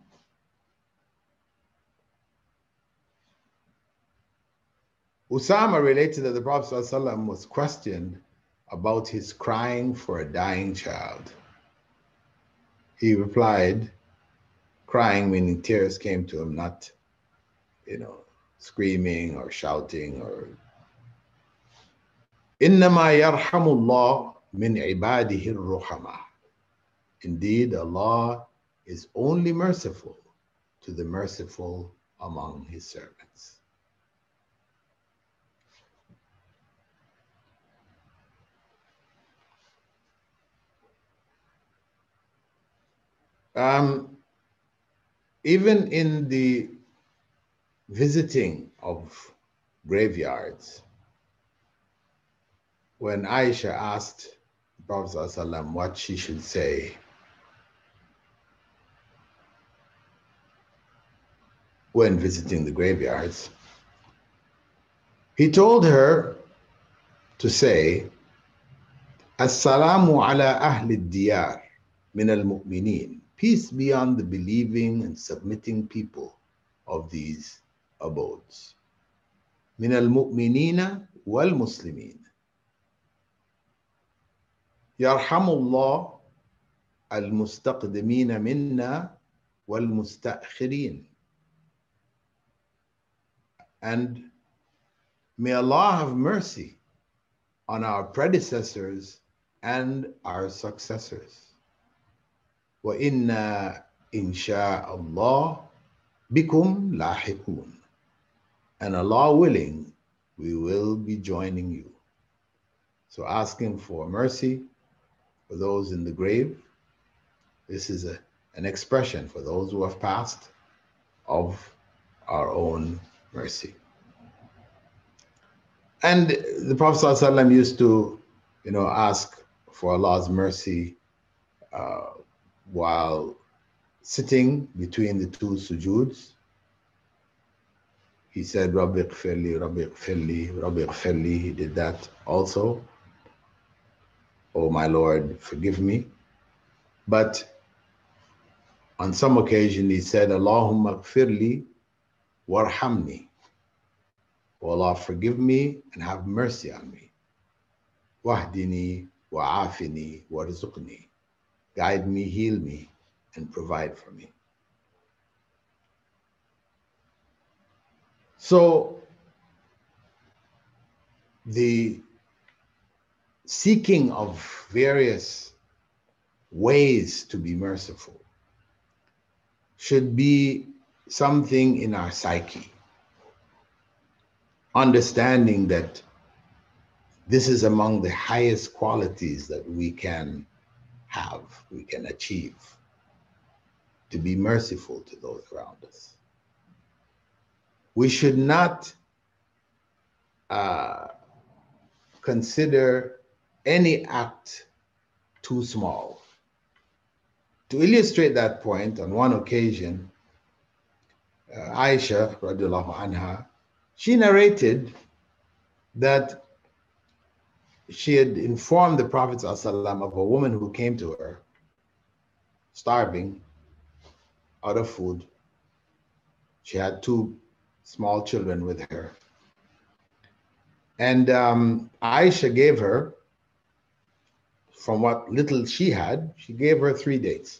Usama related that the Prophet ﷺ was questioned about his crying for a dying child. He replied, crying meaning tears came to him, not, you know, screaming or shouting or. إِنَّمَا يَرْحَمُ اللَّهُ مِنْ عِبَادِهِ الرُّحَمَةِ. Indeed, Allah is only merciful to the merciful among His servants. Um, even in the visiting of graveyards, when Aisha asked the Prophet ﷺ what she should say when visiting the graveyards, he told her to say, As-salamu ala ahli diyar min al-mu'minin. Peace be on the believing and submitting people of these abodes. Min al-mu'minina wal-muslimin. Yarhamullah al-mustaqdimina minna wal-mustakhirin. And may Allah have mercy on our predecessors and our successors. وَإِنَّا إِنْ شَاءَ اللَّهُ بِكُمْ لَاحِقُونَ. And Allah willing, we will be joining you. So asking for mercy for those in the grave, this is a, an expression for those who have passed of our own mercy. And the Prophet ﷺ used to, you know, ask for Allah's mercy uh, while sitting between the two sujoods. He said, Rabbi ighfirli, Rabbi ighfirli, Rabbi ighfirli. He did that also. Oh, my Lord, forgive me. But on some occasion, he said, Allahumma ighfirli warhamni. Oh Allah, forgive me and have mercy on me. Wahdini wa'afini warzuqni. Guide me, heal me, and provide for me. So the seeking of various ways to be merciful should be something in our psyche. Understanding that this is among the highest qualities that we can have, we can achieve, to be merciful to those around us. We should not uh, consider any act too small. To illustrate that point, on one occasion, uh, Aisha, radiallahu anha, she narrated that she had informed the Prophet ﷺ of a woman who came to her, starving, out of food. She had two small children with her. And um, Aisha gave her, from what little she had, she gave her three dates.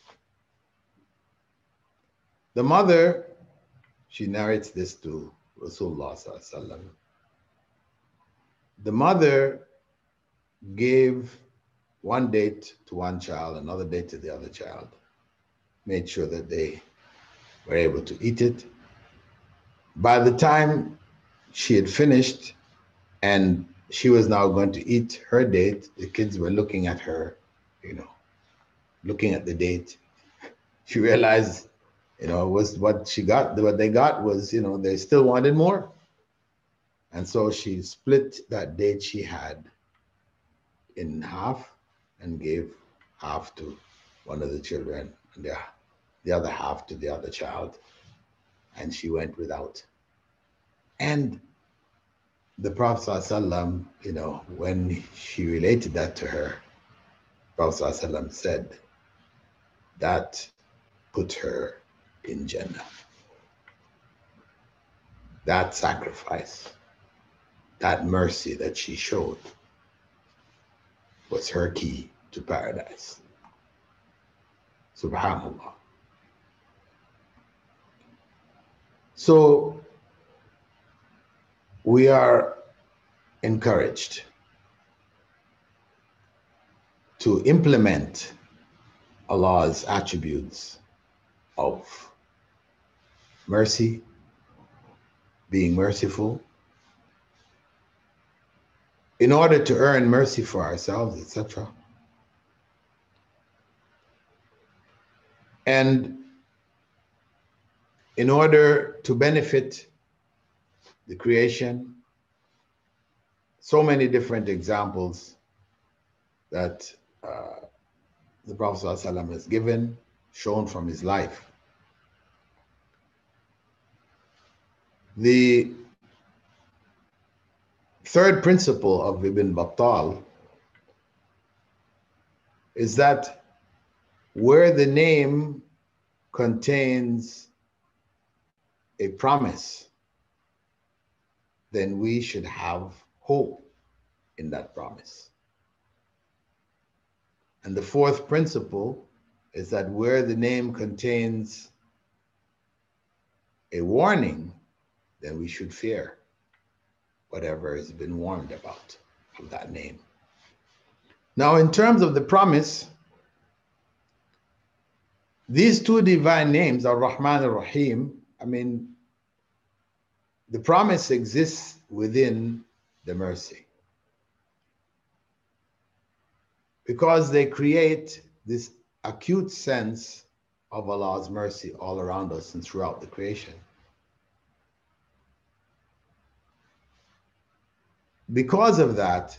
The mother, she narrates this to Rasulullah sallallahu alaihi wasallam. The mother gave one date to one child, another date to the other child, made sure that they were able to eat it. By the time she had finished and she was now going to eat her date, the kids were looking at her, you know, looking at the date. She realized, you know, was what she got, what they got was, you know, they still wanted more. And so she split that date she had in half and gave half to one of the children and the, the other half to the other child. And she went without. And the Prophet ﷺ, you know, when she related that to her, Prophet ﷺ said, that put her in Jannah. That sacrifice, that mercy that she showed was her key to paradise. Subhanallah. So we are encouraged to implement Allah's attributes of mercy, being merciful, in order to earn mercy for ourselves, et cetera. And in order to benefit the creation, so many different examples that uh, the Prophet ﷺ has given, shown from his life. The third principle of Ibn Battal is that where the name contains a promise, then we should have hope in that promise. And the fourth principle is that where the name contains a warning, then we should fear whatever has been warned about of that name. Now, in terms of the promise, these two divine names, Ar-Rahman and Rahim, I mean, the promise exists within the mercy, because they create this acute sense of Allah's mercy all around us and throughout the creation. Because of that,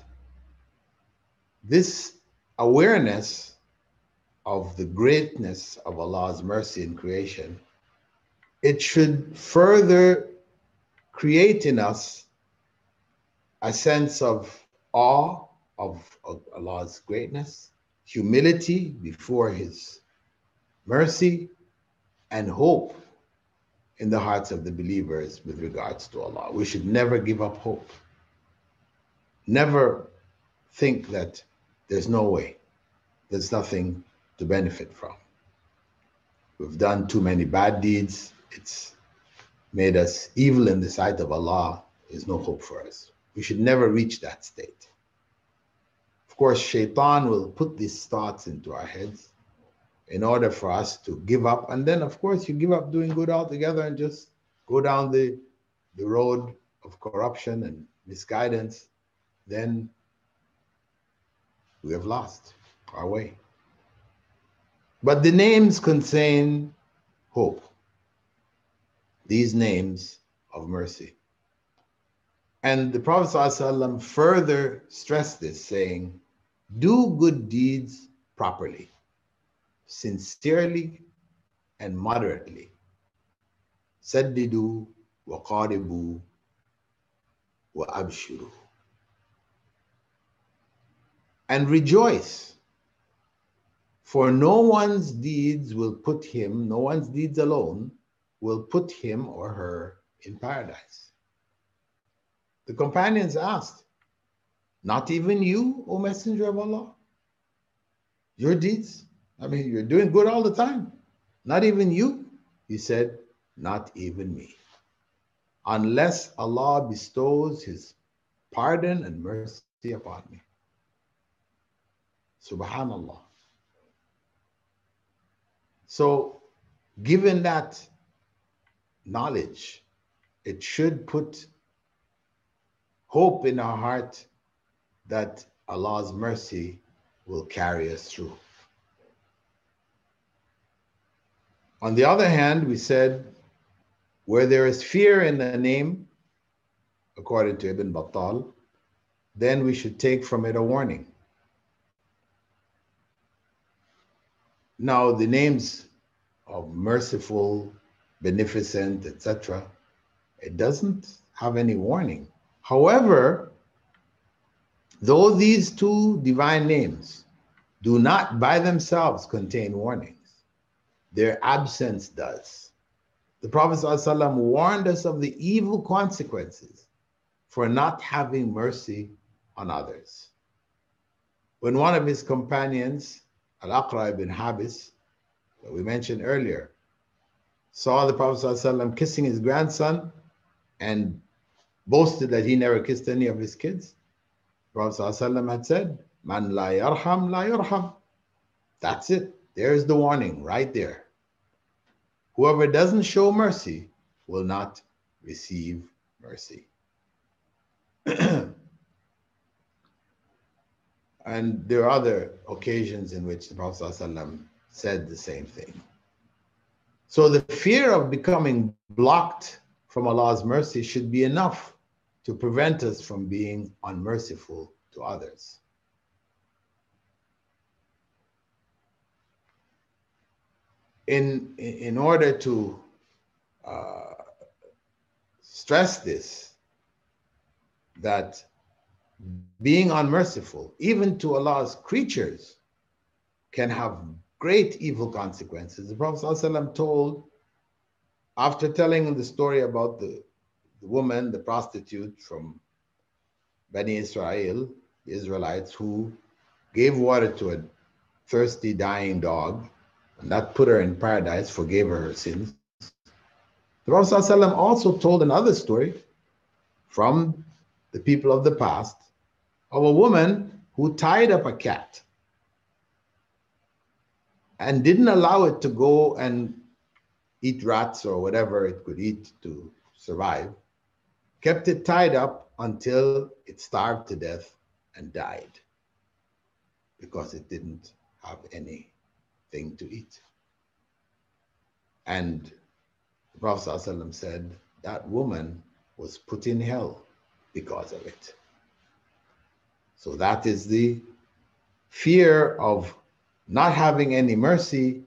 this awareness of the greatness of Allah's mercy in creation, it should further create in us a sense of awe of, of Allah's greatness, humility before His mercy, and hope in the hearts of the believers with regards to Allah. We should never give up hope. Never think that there's no way, there's nothing to benefit from. We've done too many bad deeds. It's made us evil in the sight of Allah. There's no hope for us. We should never reach that state. Of course, Shaitan will put these thoughts into our heads in order for us to give up. And then, of course, you give up doing good altogether and just go down the, the road of corruption and misguidance. Then we have lost our way. But the names contain hope. These names of mercy. And the Prophet ﷺ further stressed this, saying, do good deeds properly, sincerely and moderately. Saddidu wa qaribu wa abshiru. And rejoice, for no one's deeds will put him, no one's deeds alone will put him or her in paradise. The companions asked, not even you, O Messenger of Allah? Your deeds? I mean, you're doing good all the time. Not even you? He said, not even me. Unless Allah bestows His pardon and mercy upon me. Subhanallah. So, given that knowledge, it should put hope in our heart that Allah's mercy will carry us through. On the other hand, we said, where there is fear in the name, according to Ibn Battal, then we should take from it a warning. Now, the names of merciful, beneficent, et cetera, it doesn't have any warning. However, though these two divine names do not by themselves contain warnings, their absence does. The Prophet ﷺ warned us of the evil consequences for not having mercy on others. When one of his companions, Al-Aqra ibn Habis, that we mentioned earlier, saw the Prophet ﷺ kissing his grandson and boasted that he never kissed any of his kids, the Prophet ﷺ had said, Man la yarham la yurham. That's it. There's the warning right there. Whoever doesn't show mercy will not receive mercy. And there are other occasions in which the Prophet ﷺ said the same thing. So the fear of becoming blocked from Allah's mercy should be enough to prevent us from being unmerciful to others. In, in order to uh, stress this, that being unmerciful, even to Allah's creatures, can have great evil consequences. The Prophet ﷺ told, after telling the story about the, the woman, the prostitute from Bani Israel, the Israelites, who gave water to a thirsty, dying dog, and that put her in paradise, forgave her her sins. The Prophet ﷺ also told another story from the people of the past of a woman who tied up a cat and didn't allow it to go and eat rats or whatever it could eat to survive, kept it tied up until it starved to death and died because it didn't have anything to eat. And the Prophet ﷺ said that woman was put in hell because of it. So that is the fear of not having any mercy.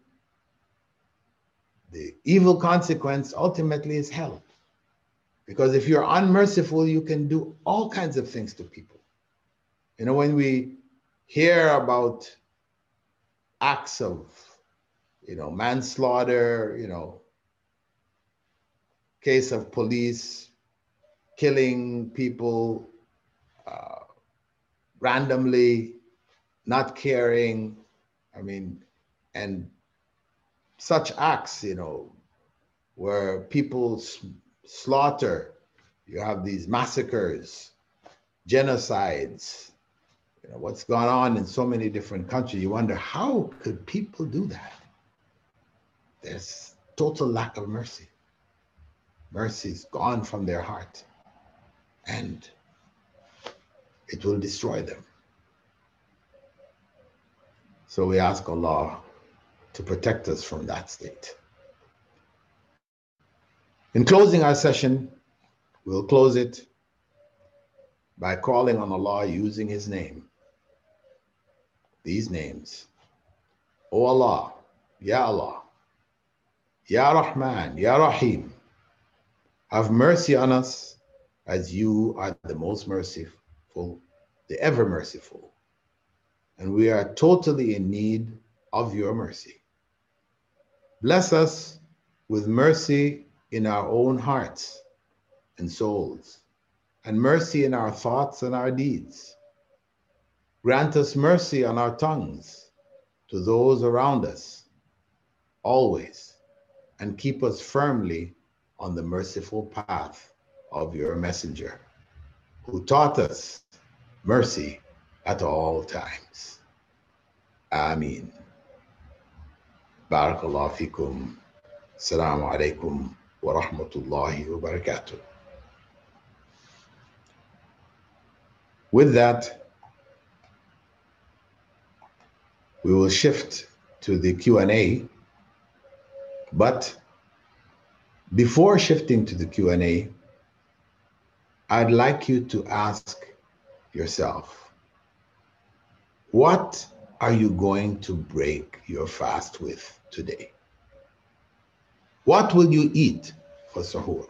The evil consequence ultimately is hell. Because if you're unmerciful, you can do all kinds of things to people. You know, when we hear about acts of, you know, manslaughter, you know, case of police killing people uh, randomly, not caring, I mean, and such acts, you know, where people slaughter, you have these massacres, genocides, you know, what's gone on in so many different countries. You wonder, how could people do that? There's total lack of mercy. Mercy's gone from their heart, and it will destroy them. So we ask Allah to protect us from that state. In closing our session, we'll close it by calling on Allah using His name. These names. O Allah, Ya Allah, Ya Rahman, Ya Rahim, have mercy on us as you are the most merciful, the ever merciful. And we are totally in need of your mercy. Bless us with mercy in our own hearts and souls, and mercy in our thoughts and our deeds. Grant us mercy on our tongues to those around us, always, and keep us firmly on the merciful path of your messenger, who taught us mercy at all times. Ameen. Barakallahu fikum. Assalamu alaikum wa rahmatullahi wa barakatuh. With that, we will shift to the Q and A, but before shifting to the Q and A, I'd like you to ask yourself, what are you going to break your fast with today? What will you eat for sahur?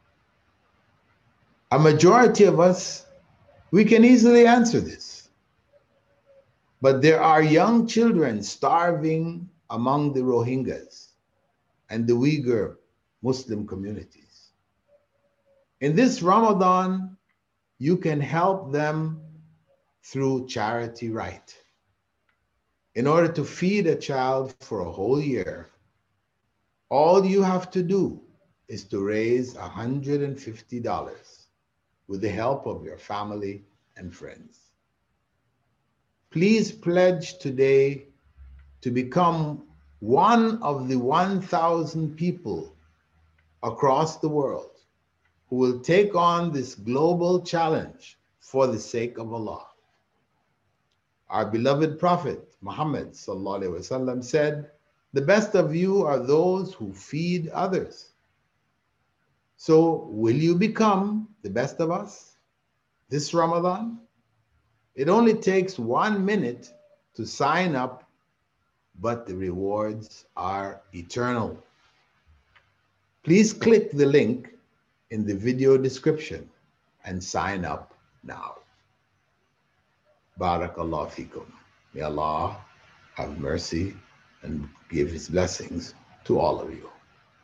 A majority of us, we can easily answer this. But there are young children starving among the Rohingyas and the Uyghur Muslim communities. In this Ramadan, you can help them through Charity Right. In order to feed a child for a whole year, all you have to do is to raise one hundred fifty dollars with the help of your family and friends. Please pledge today to become one of the one thousand people across the world who will take on this global challenge for the sake of Allah. Our beloved Prophet Muhammad sallallahu alaihi wasallam said, "The best of you are those who feed others." So will you become the best of us this Ramadan? It only takes one minute to sign up, but the rewards are eternal. Please click the link in the video description and sign up now. Barakallahu fikum. May Allah have mercy and give His blessings to all of you.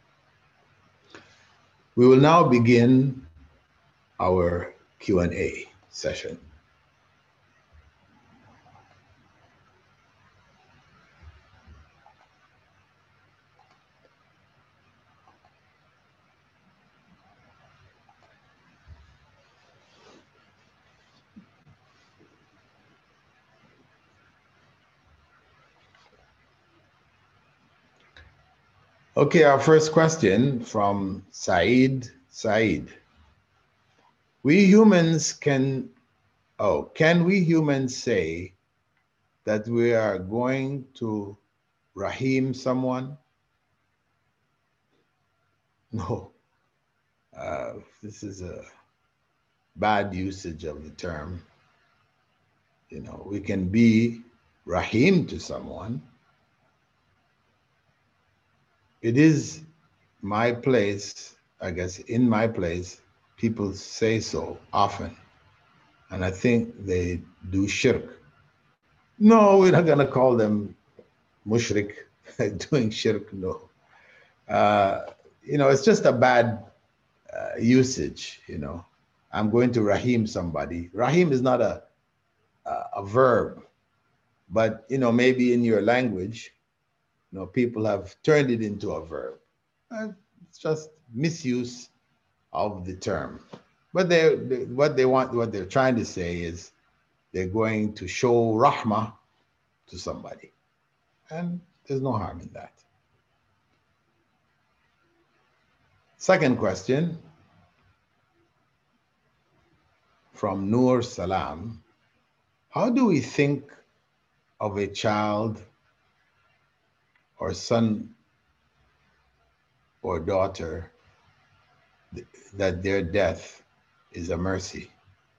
We will now begin our Q and A session. Okay, our first question from Saeed Saeed. We humans can, oh, can we humans say that we are going to Rahim someone? No, uh, this is a bad usage of the term. You know, we can be Rahim to someone. It is my place, I guess, in my place, people say so often. And I think they do shirk. No, we're not going to call them mushrik, doing shirk, no. Uh, you know, it's just a bad uh, usage, you know. I'm going to Rahim somebody. Rahim is not a, a, a verb, but, you know, maybe in your language, you know, people have turned it into a verb. Uh, it's just misuse of the term. But they, they, what they want, what they're trying to say is they're going to show rahmah to somebody. And there's no harm in that. Second question from Noor Salam. How do we think of a child or son or daughter that their death is a mercy?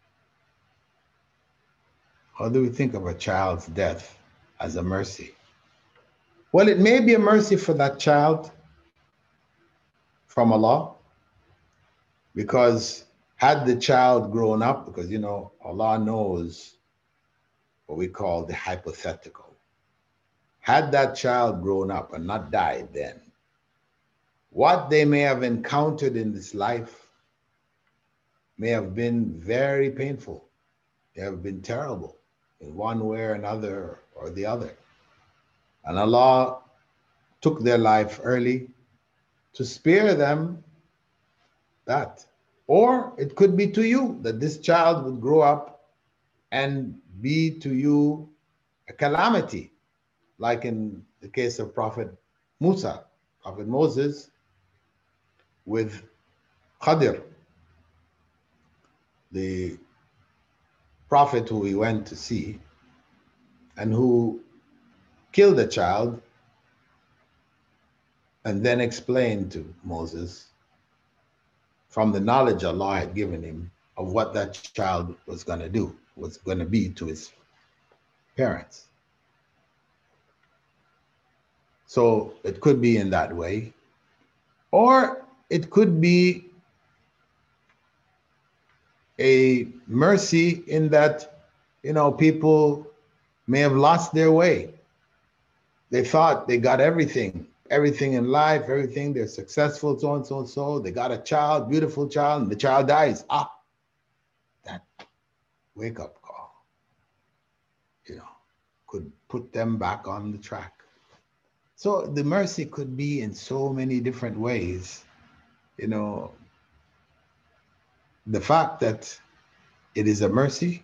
How do we think of a child's death as a mercy? Well, it may be a mercy for that child from Allah, because had the child grown up, because you know, Allah knows what we call the hypothetical. Had that child grown up and not died then, what they may have encountered in this life may have been very painful. They have been terrible in one way or another or the other. And Allah took their life early to spare them that. Or it could be to you that this child would grow up and be to you a calamity, like in the case of Prophet Musa, Prophet Moses, with Khadir, the prophet who he went to see and who killed a child and then explained to Moses from the knowledge Allah had given him of what that child was going to do, was going to be to his parents. So it could be in that way, or it could be a mercy in that, you know, people may have lost their way. They thought they got everything, everything in life, everything, they're successful, so and so and so. They got a child, beautiful child, and the child dies. Ah, that wake up call, you know, could put them back on the track. So the mercy could be in so many different ways. You know, the fact that it is a mercy,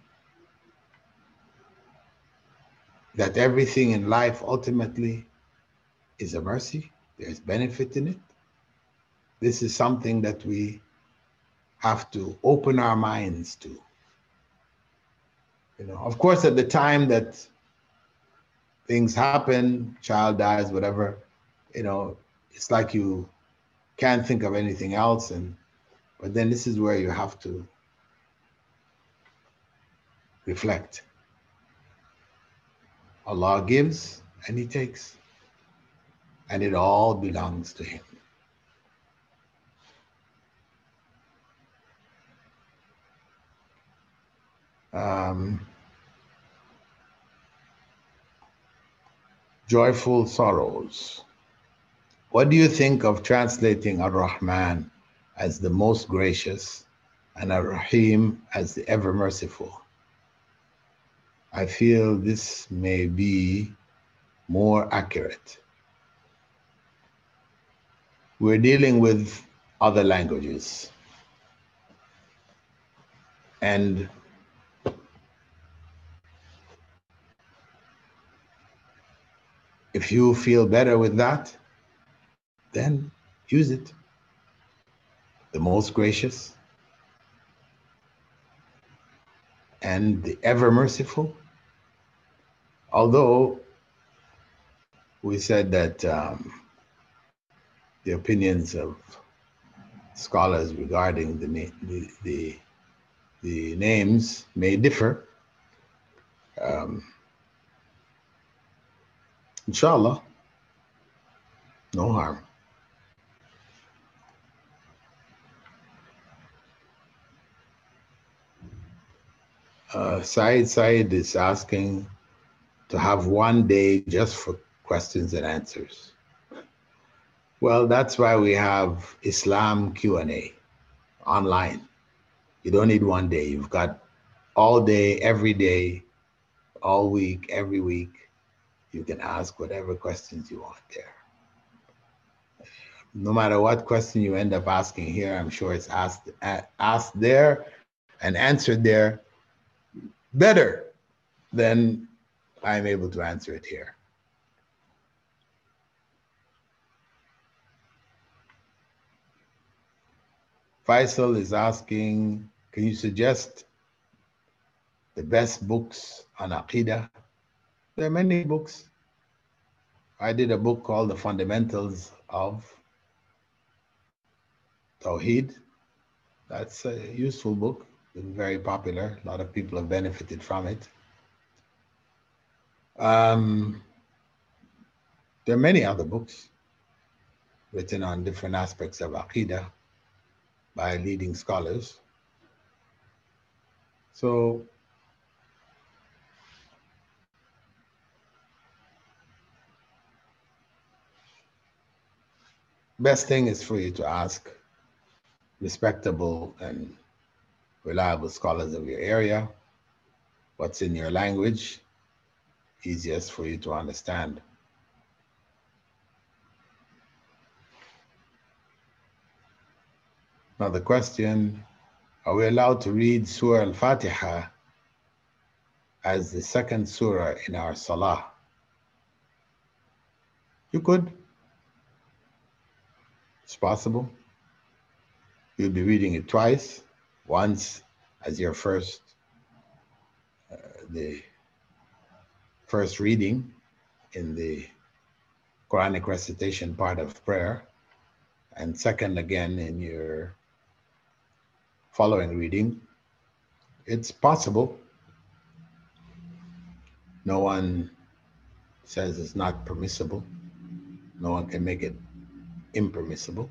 that everything in life ultimately is a mercy, there's benefit in it. This is something that we have to open our minds to. You know, of course, at the time that things happen, child dies, whatever, you know, it's like you can't think of anything else. And but then this is where you have to reflect. Allah gives and He takes, and it all belongs to Him. Um, joyful sorrows. What do you think of translating Ar-Rahman as the most gracious and Ar-Rahim as the ever merciful? I feel this may be more accurate. We're dealing with other languages, and if you feel better with that, then use it. The most gracious and the ever merciful. Although we said that um, the opinions of scholars regarding the, the, the, the names may differ. Um, inshallah, no harm. Uh, Said Said is asking to have one day just for questions and answers. Well, that's why we have Islam Q and A online. You don't need one day. You've got all day, every day, all week, every week. You can ask whatever questions you want there. No matter what question you end up asking here, I'm sure it's asked, asked there and answered there better than I'm able to answer it here. Faisal is asking, can you suggest the best books on Aqidah? There are many books. I did a book called The Fundamentals of Tawheed. That's a useful book, been very popular. A lot of people have benefited from it. Um, there are many other books written on different aspects of Aqidah by leading scholars. So best thing is for you to ask respectable and reliable scholars of your area, what's in your language, easiest for you to understand. Another question, are we allowed to read Surah Al-Fatiha as the second surah in our salah? You could. It's possible. You'll be reading it twice, once as your first, uh, the first reading in the Quranic recitation part of prayer, and second again in your following reading. It's possible. No one says it's not permissible. No one can make it impermissible.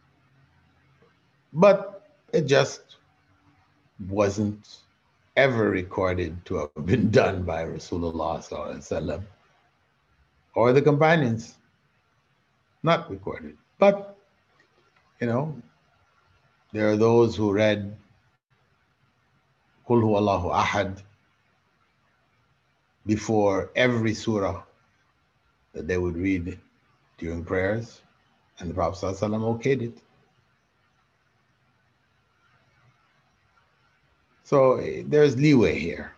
But it just wasn't ever recorded to have been done by Rasulullah sallallahu alaihi wasallam or the companions. Not recorded. But, you know, there are those who read Qul Huwallahu Ahad before every surah that they would read during prayers, and the Prophet ﷺ okayed it. So there's leeway here.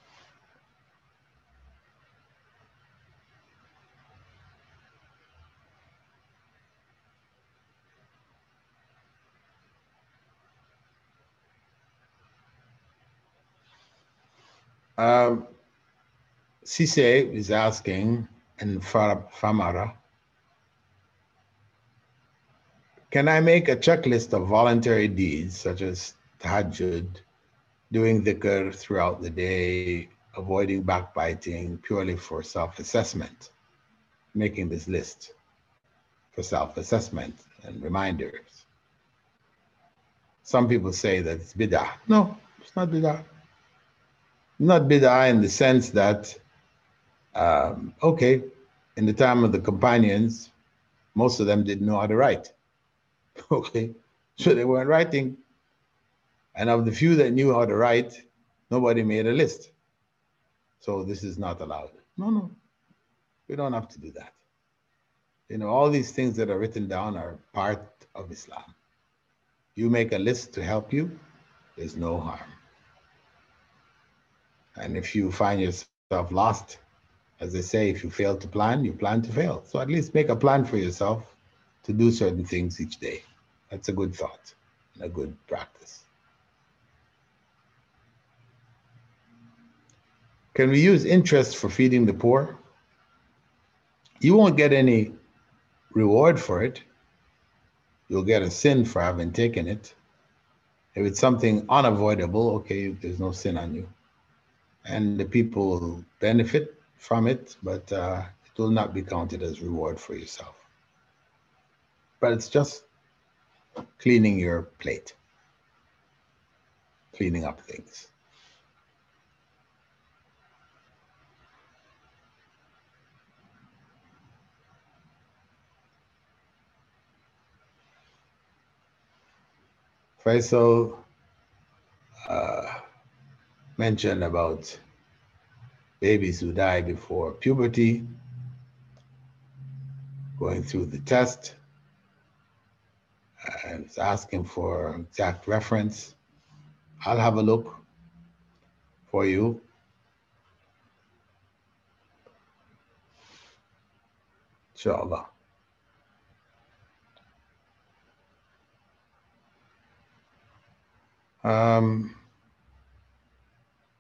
Um, Sise is asking, and Famara, can I make a checklist of voluntary deeds such as tahajjud, doing dhikr throughout the day, avoiding backbiting purely for self-assessment, making this list for self-assessment and reminders? Some people say that it's bid'ah. No, it's not bid'ah. Not bid'ah in the sense that, um, okay, in the time of the companions, most of them didn't know how to write. Okay, so they weren't writing. And of the few that knew how to write, nobody made a list. So this is not allowed. No, no, we don't have to do that. You know, all these things that are written down are part of Islam. You make a list to help you, there's no harm. And if you find yourself lost, as they say, if you fail to plan, you plan to fail. So at least make a plan for yourself to do certain things each day. That's a good thought and a good practice. Can we use interest for feeding the poor? You won't get any reward for it. You'll get a sin for having taken it. If it's something unavoidable, okay, there's no sin on you. And the people will benefit from it, but uh, it will not be counted as reward for yourself. But it's just cleaning your plate, cleaning up things. Faisal uh, mentioned about babies who die before puberty, going through the test, and it's asking for exact reference. I'll have a look for you. Inshallah. Um,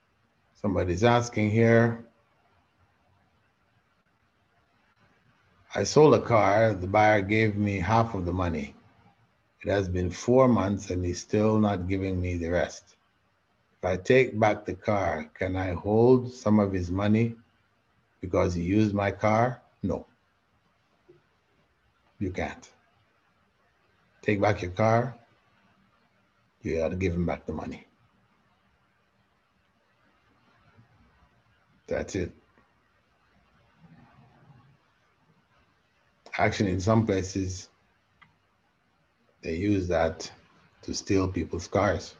somebody's asking here, I sold a car, the buyer gave me half of the money. It has been four months and he's still not giving me the rest. If I take back the car, can I hold some of his money because he used my car? No, you can't. Take back your car, you got to give him back the money. That's it. Actually, in some places, they use that to steal people's cars.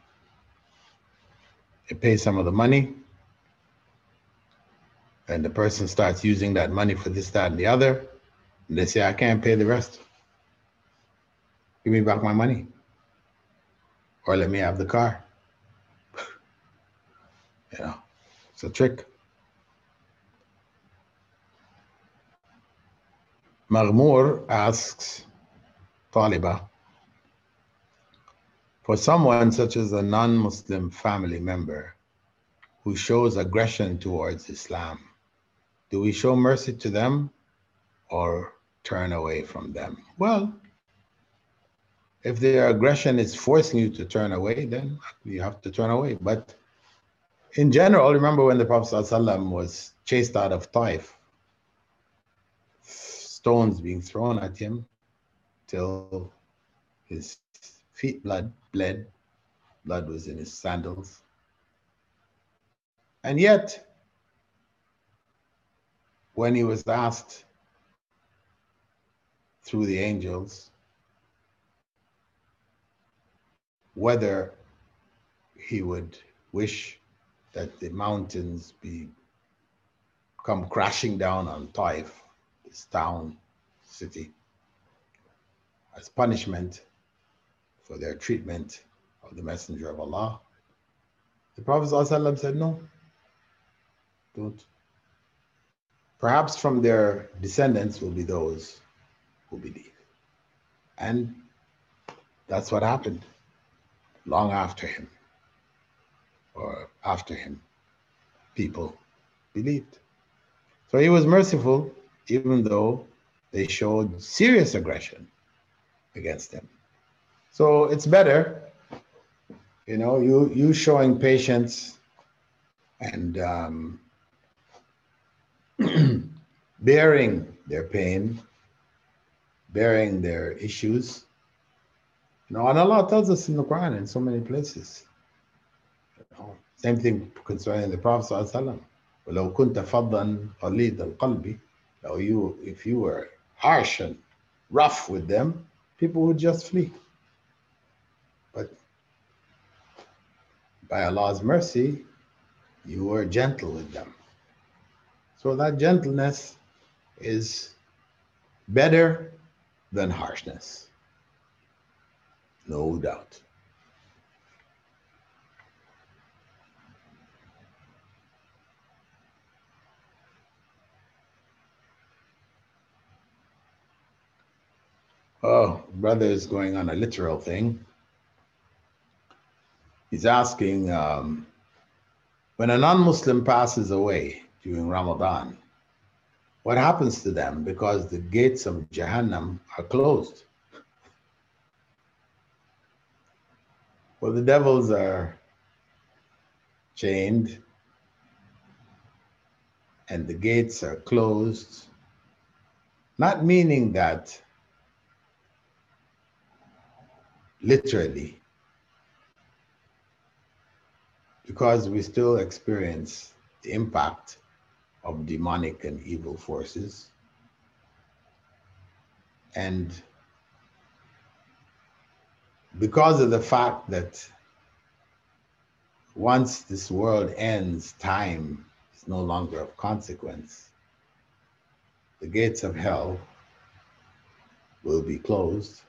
They pay some of the money, and the person starts using that money for this, that, and the other, and they say, I can't pay the rest. Give me back my money, or let me have the car. You know, it's a trick. Maghmoor asks Taliba, for someone such as a non-Muslim family member who shows aggression towards Islam, do we show mercy to them or turn away from them? Well, if their aggression is forcing you to turn away, then you have to turn away. But in general, remember when the Prophet ﷺ was chased out of Taif, stones being thrown at him till his feet blood bled, blood was in his sandals. And yet, when he was asked through the angels whether he would wish that the mountains be come crashing down on Taif, this town, city, as punishment for their treatment of the Messenger of Allah, the Prophet ﷺ said, no, don't. Perhaps from their descendants will be those who believe. And that's what happened long after him, or after him, people believed. So he was merciful, even though they showed serious aggression against him. So it's better, you know, you, you showing patience and um, bearing their pain, bearing their issues. You know, and Allah tells us in the Quran in so many places. You know, same thing concerning the Prophet ﷺ. وَلَوْ كُنْتَ فَضًّا غَلِيظَ الْقَلْبِ. Now you, if you were harsh and rough with them, people would just flee. But by Allah's mercy, you were gentle with them. So that gentleness is better than harshness, no doubt. Oh, brother is going on a literal thing. He's asking, um, when a non-Muslim passes away during Ramadan, what happens to them because the gates of Jahannam are closed? Well, the devils are chained and the gates are closed, not meaning that literally, because we still experience the impact of demonic and evil forces. And because of the fact that once this world ends, time is no longer of consequence, the gates of hell will be closed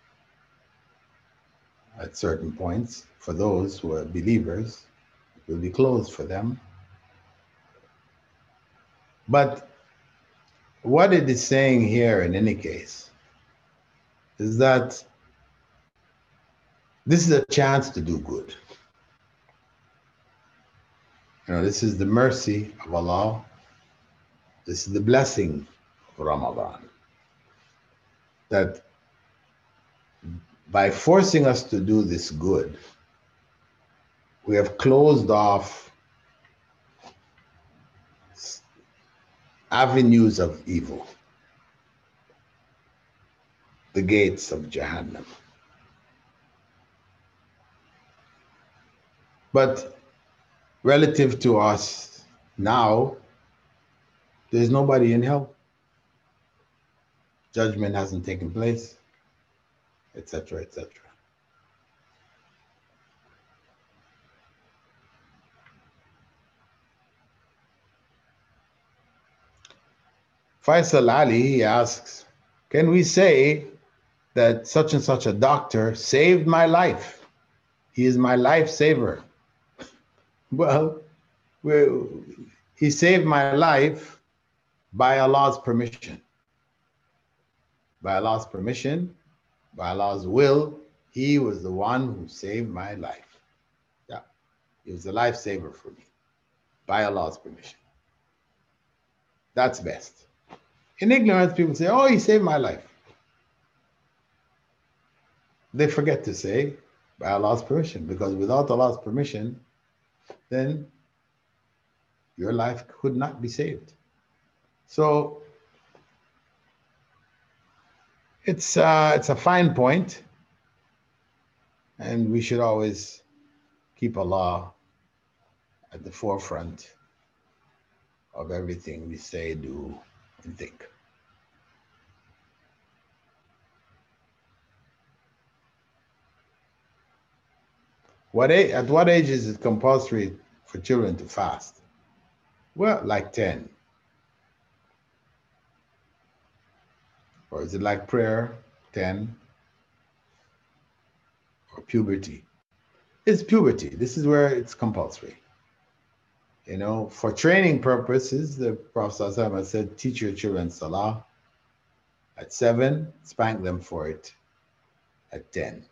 at certain points. For those who are believers, it will be closed for them. But what it is saying here in any case is that this is a chance to do good. You know, this is the mercy of Allah. This is the blessing Ramadan. That by forcing us to do this good, we have closed off avenues of evil, the gates of Jahannam. But relative to us now, there's nobody in hell. Judgment hasn't taken place, et cetera, et cetera. Faisal Ali, he asks, can we say that such and such a doctor saved my life? He is my lifesaver. Well, he saved my life by Allah's permission. By Allah's permission, by Allah's will, he was the one who saved my life. Yeah, he was a lifesaver for me, by Allah's permission. That's best. In ignorance, people say, oh, he saved my life. They forget to say, by Allah's permission, because without Allah's permission, then your life could not be saved. So it's, uh, it's a fine point, and we should always keep Allah at the forefront of everything we say, do, and think. What age, at what age is it compulsory for children to fast? Well, like ten. Or is it like prayer, ten? Or puberty? It's puberty. This is where it's compulsory. You know, for training purposes, the Prophet ﷺ said, teach your children salah at seven, spank them for it at ten.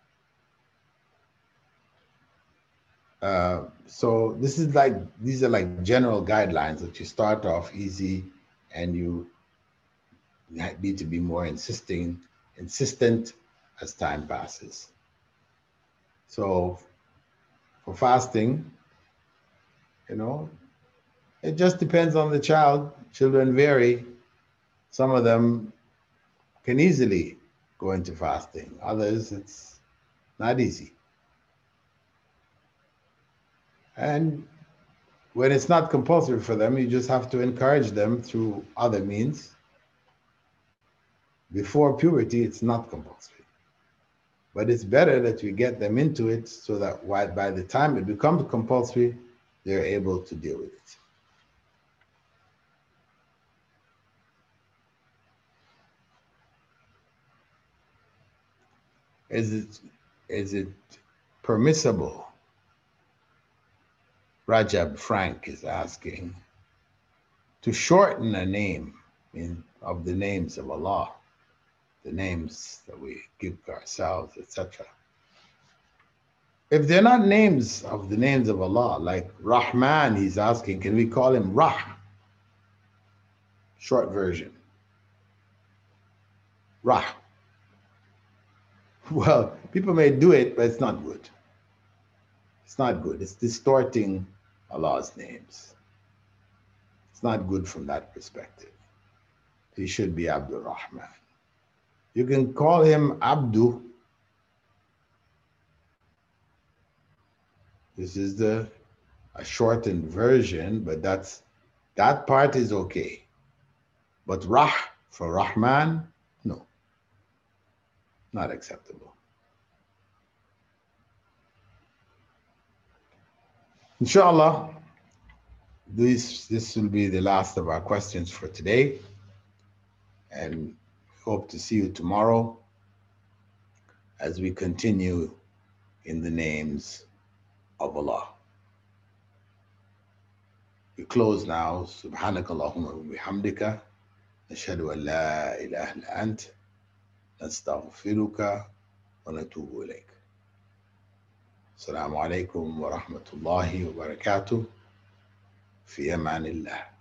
Uh, so this is like, these are like general guidelines that you start off easy and you need to be more insisting, insistent as time passes. So for fasting, you know, it just depends on the child. Children vary. Some of them can easily go into fasting. Others, it's not easy. And when it's not compulsory for them, you just have to encourage them through other means. Before puberty, it's not compulsory. But it's better that we get them into it so that by the time it becomes compulsory, they're able to deal with it. Is it, is it permissible? Rajab Frank is asking to shorten a name in, of the names of Allah, the names that we give ourselves, et cetera. If they're not names of the names of Allah, like Rahman, he's asking, can we call him Rah? Short version. Rah. Well, people may do it, but it's not good. It's not good. It's distorting Allah's names. It's not good from that perspective. He should be Abdul Rahman. You can call him Abdu. This is the a shortened version, but that's that part is okay. But Rah for Rahman, no, not acceptable. Inshallah, this, this will be the last of our questions for today, and hope to see you tomorrow as we continue in the names of Allah. We close now. Subhanaka Allahumma wa bihamdika, nashhadu an la ilaha illa ant, nastaghfiruka wa natubu ilayk. Assalamu alaikum wa rahmatullahi wa barakatuh. Fi aman Allah.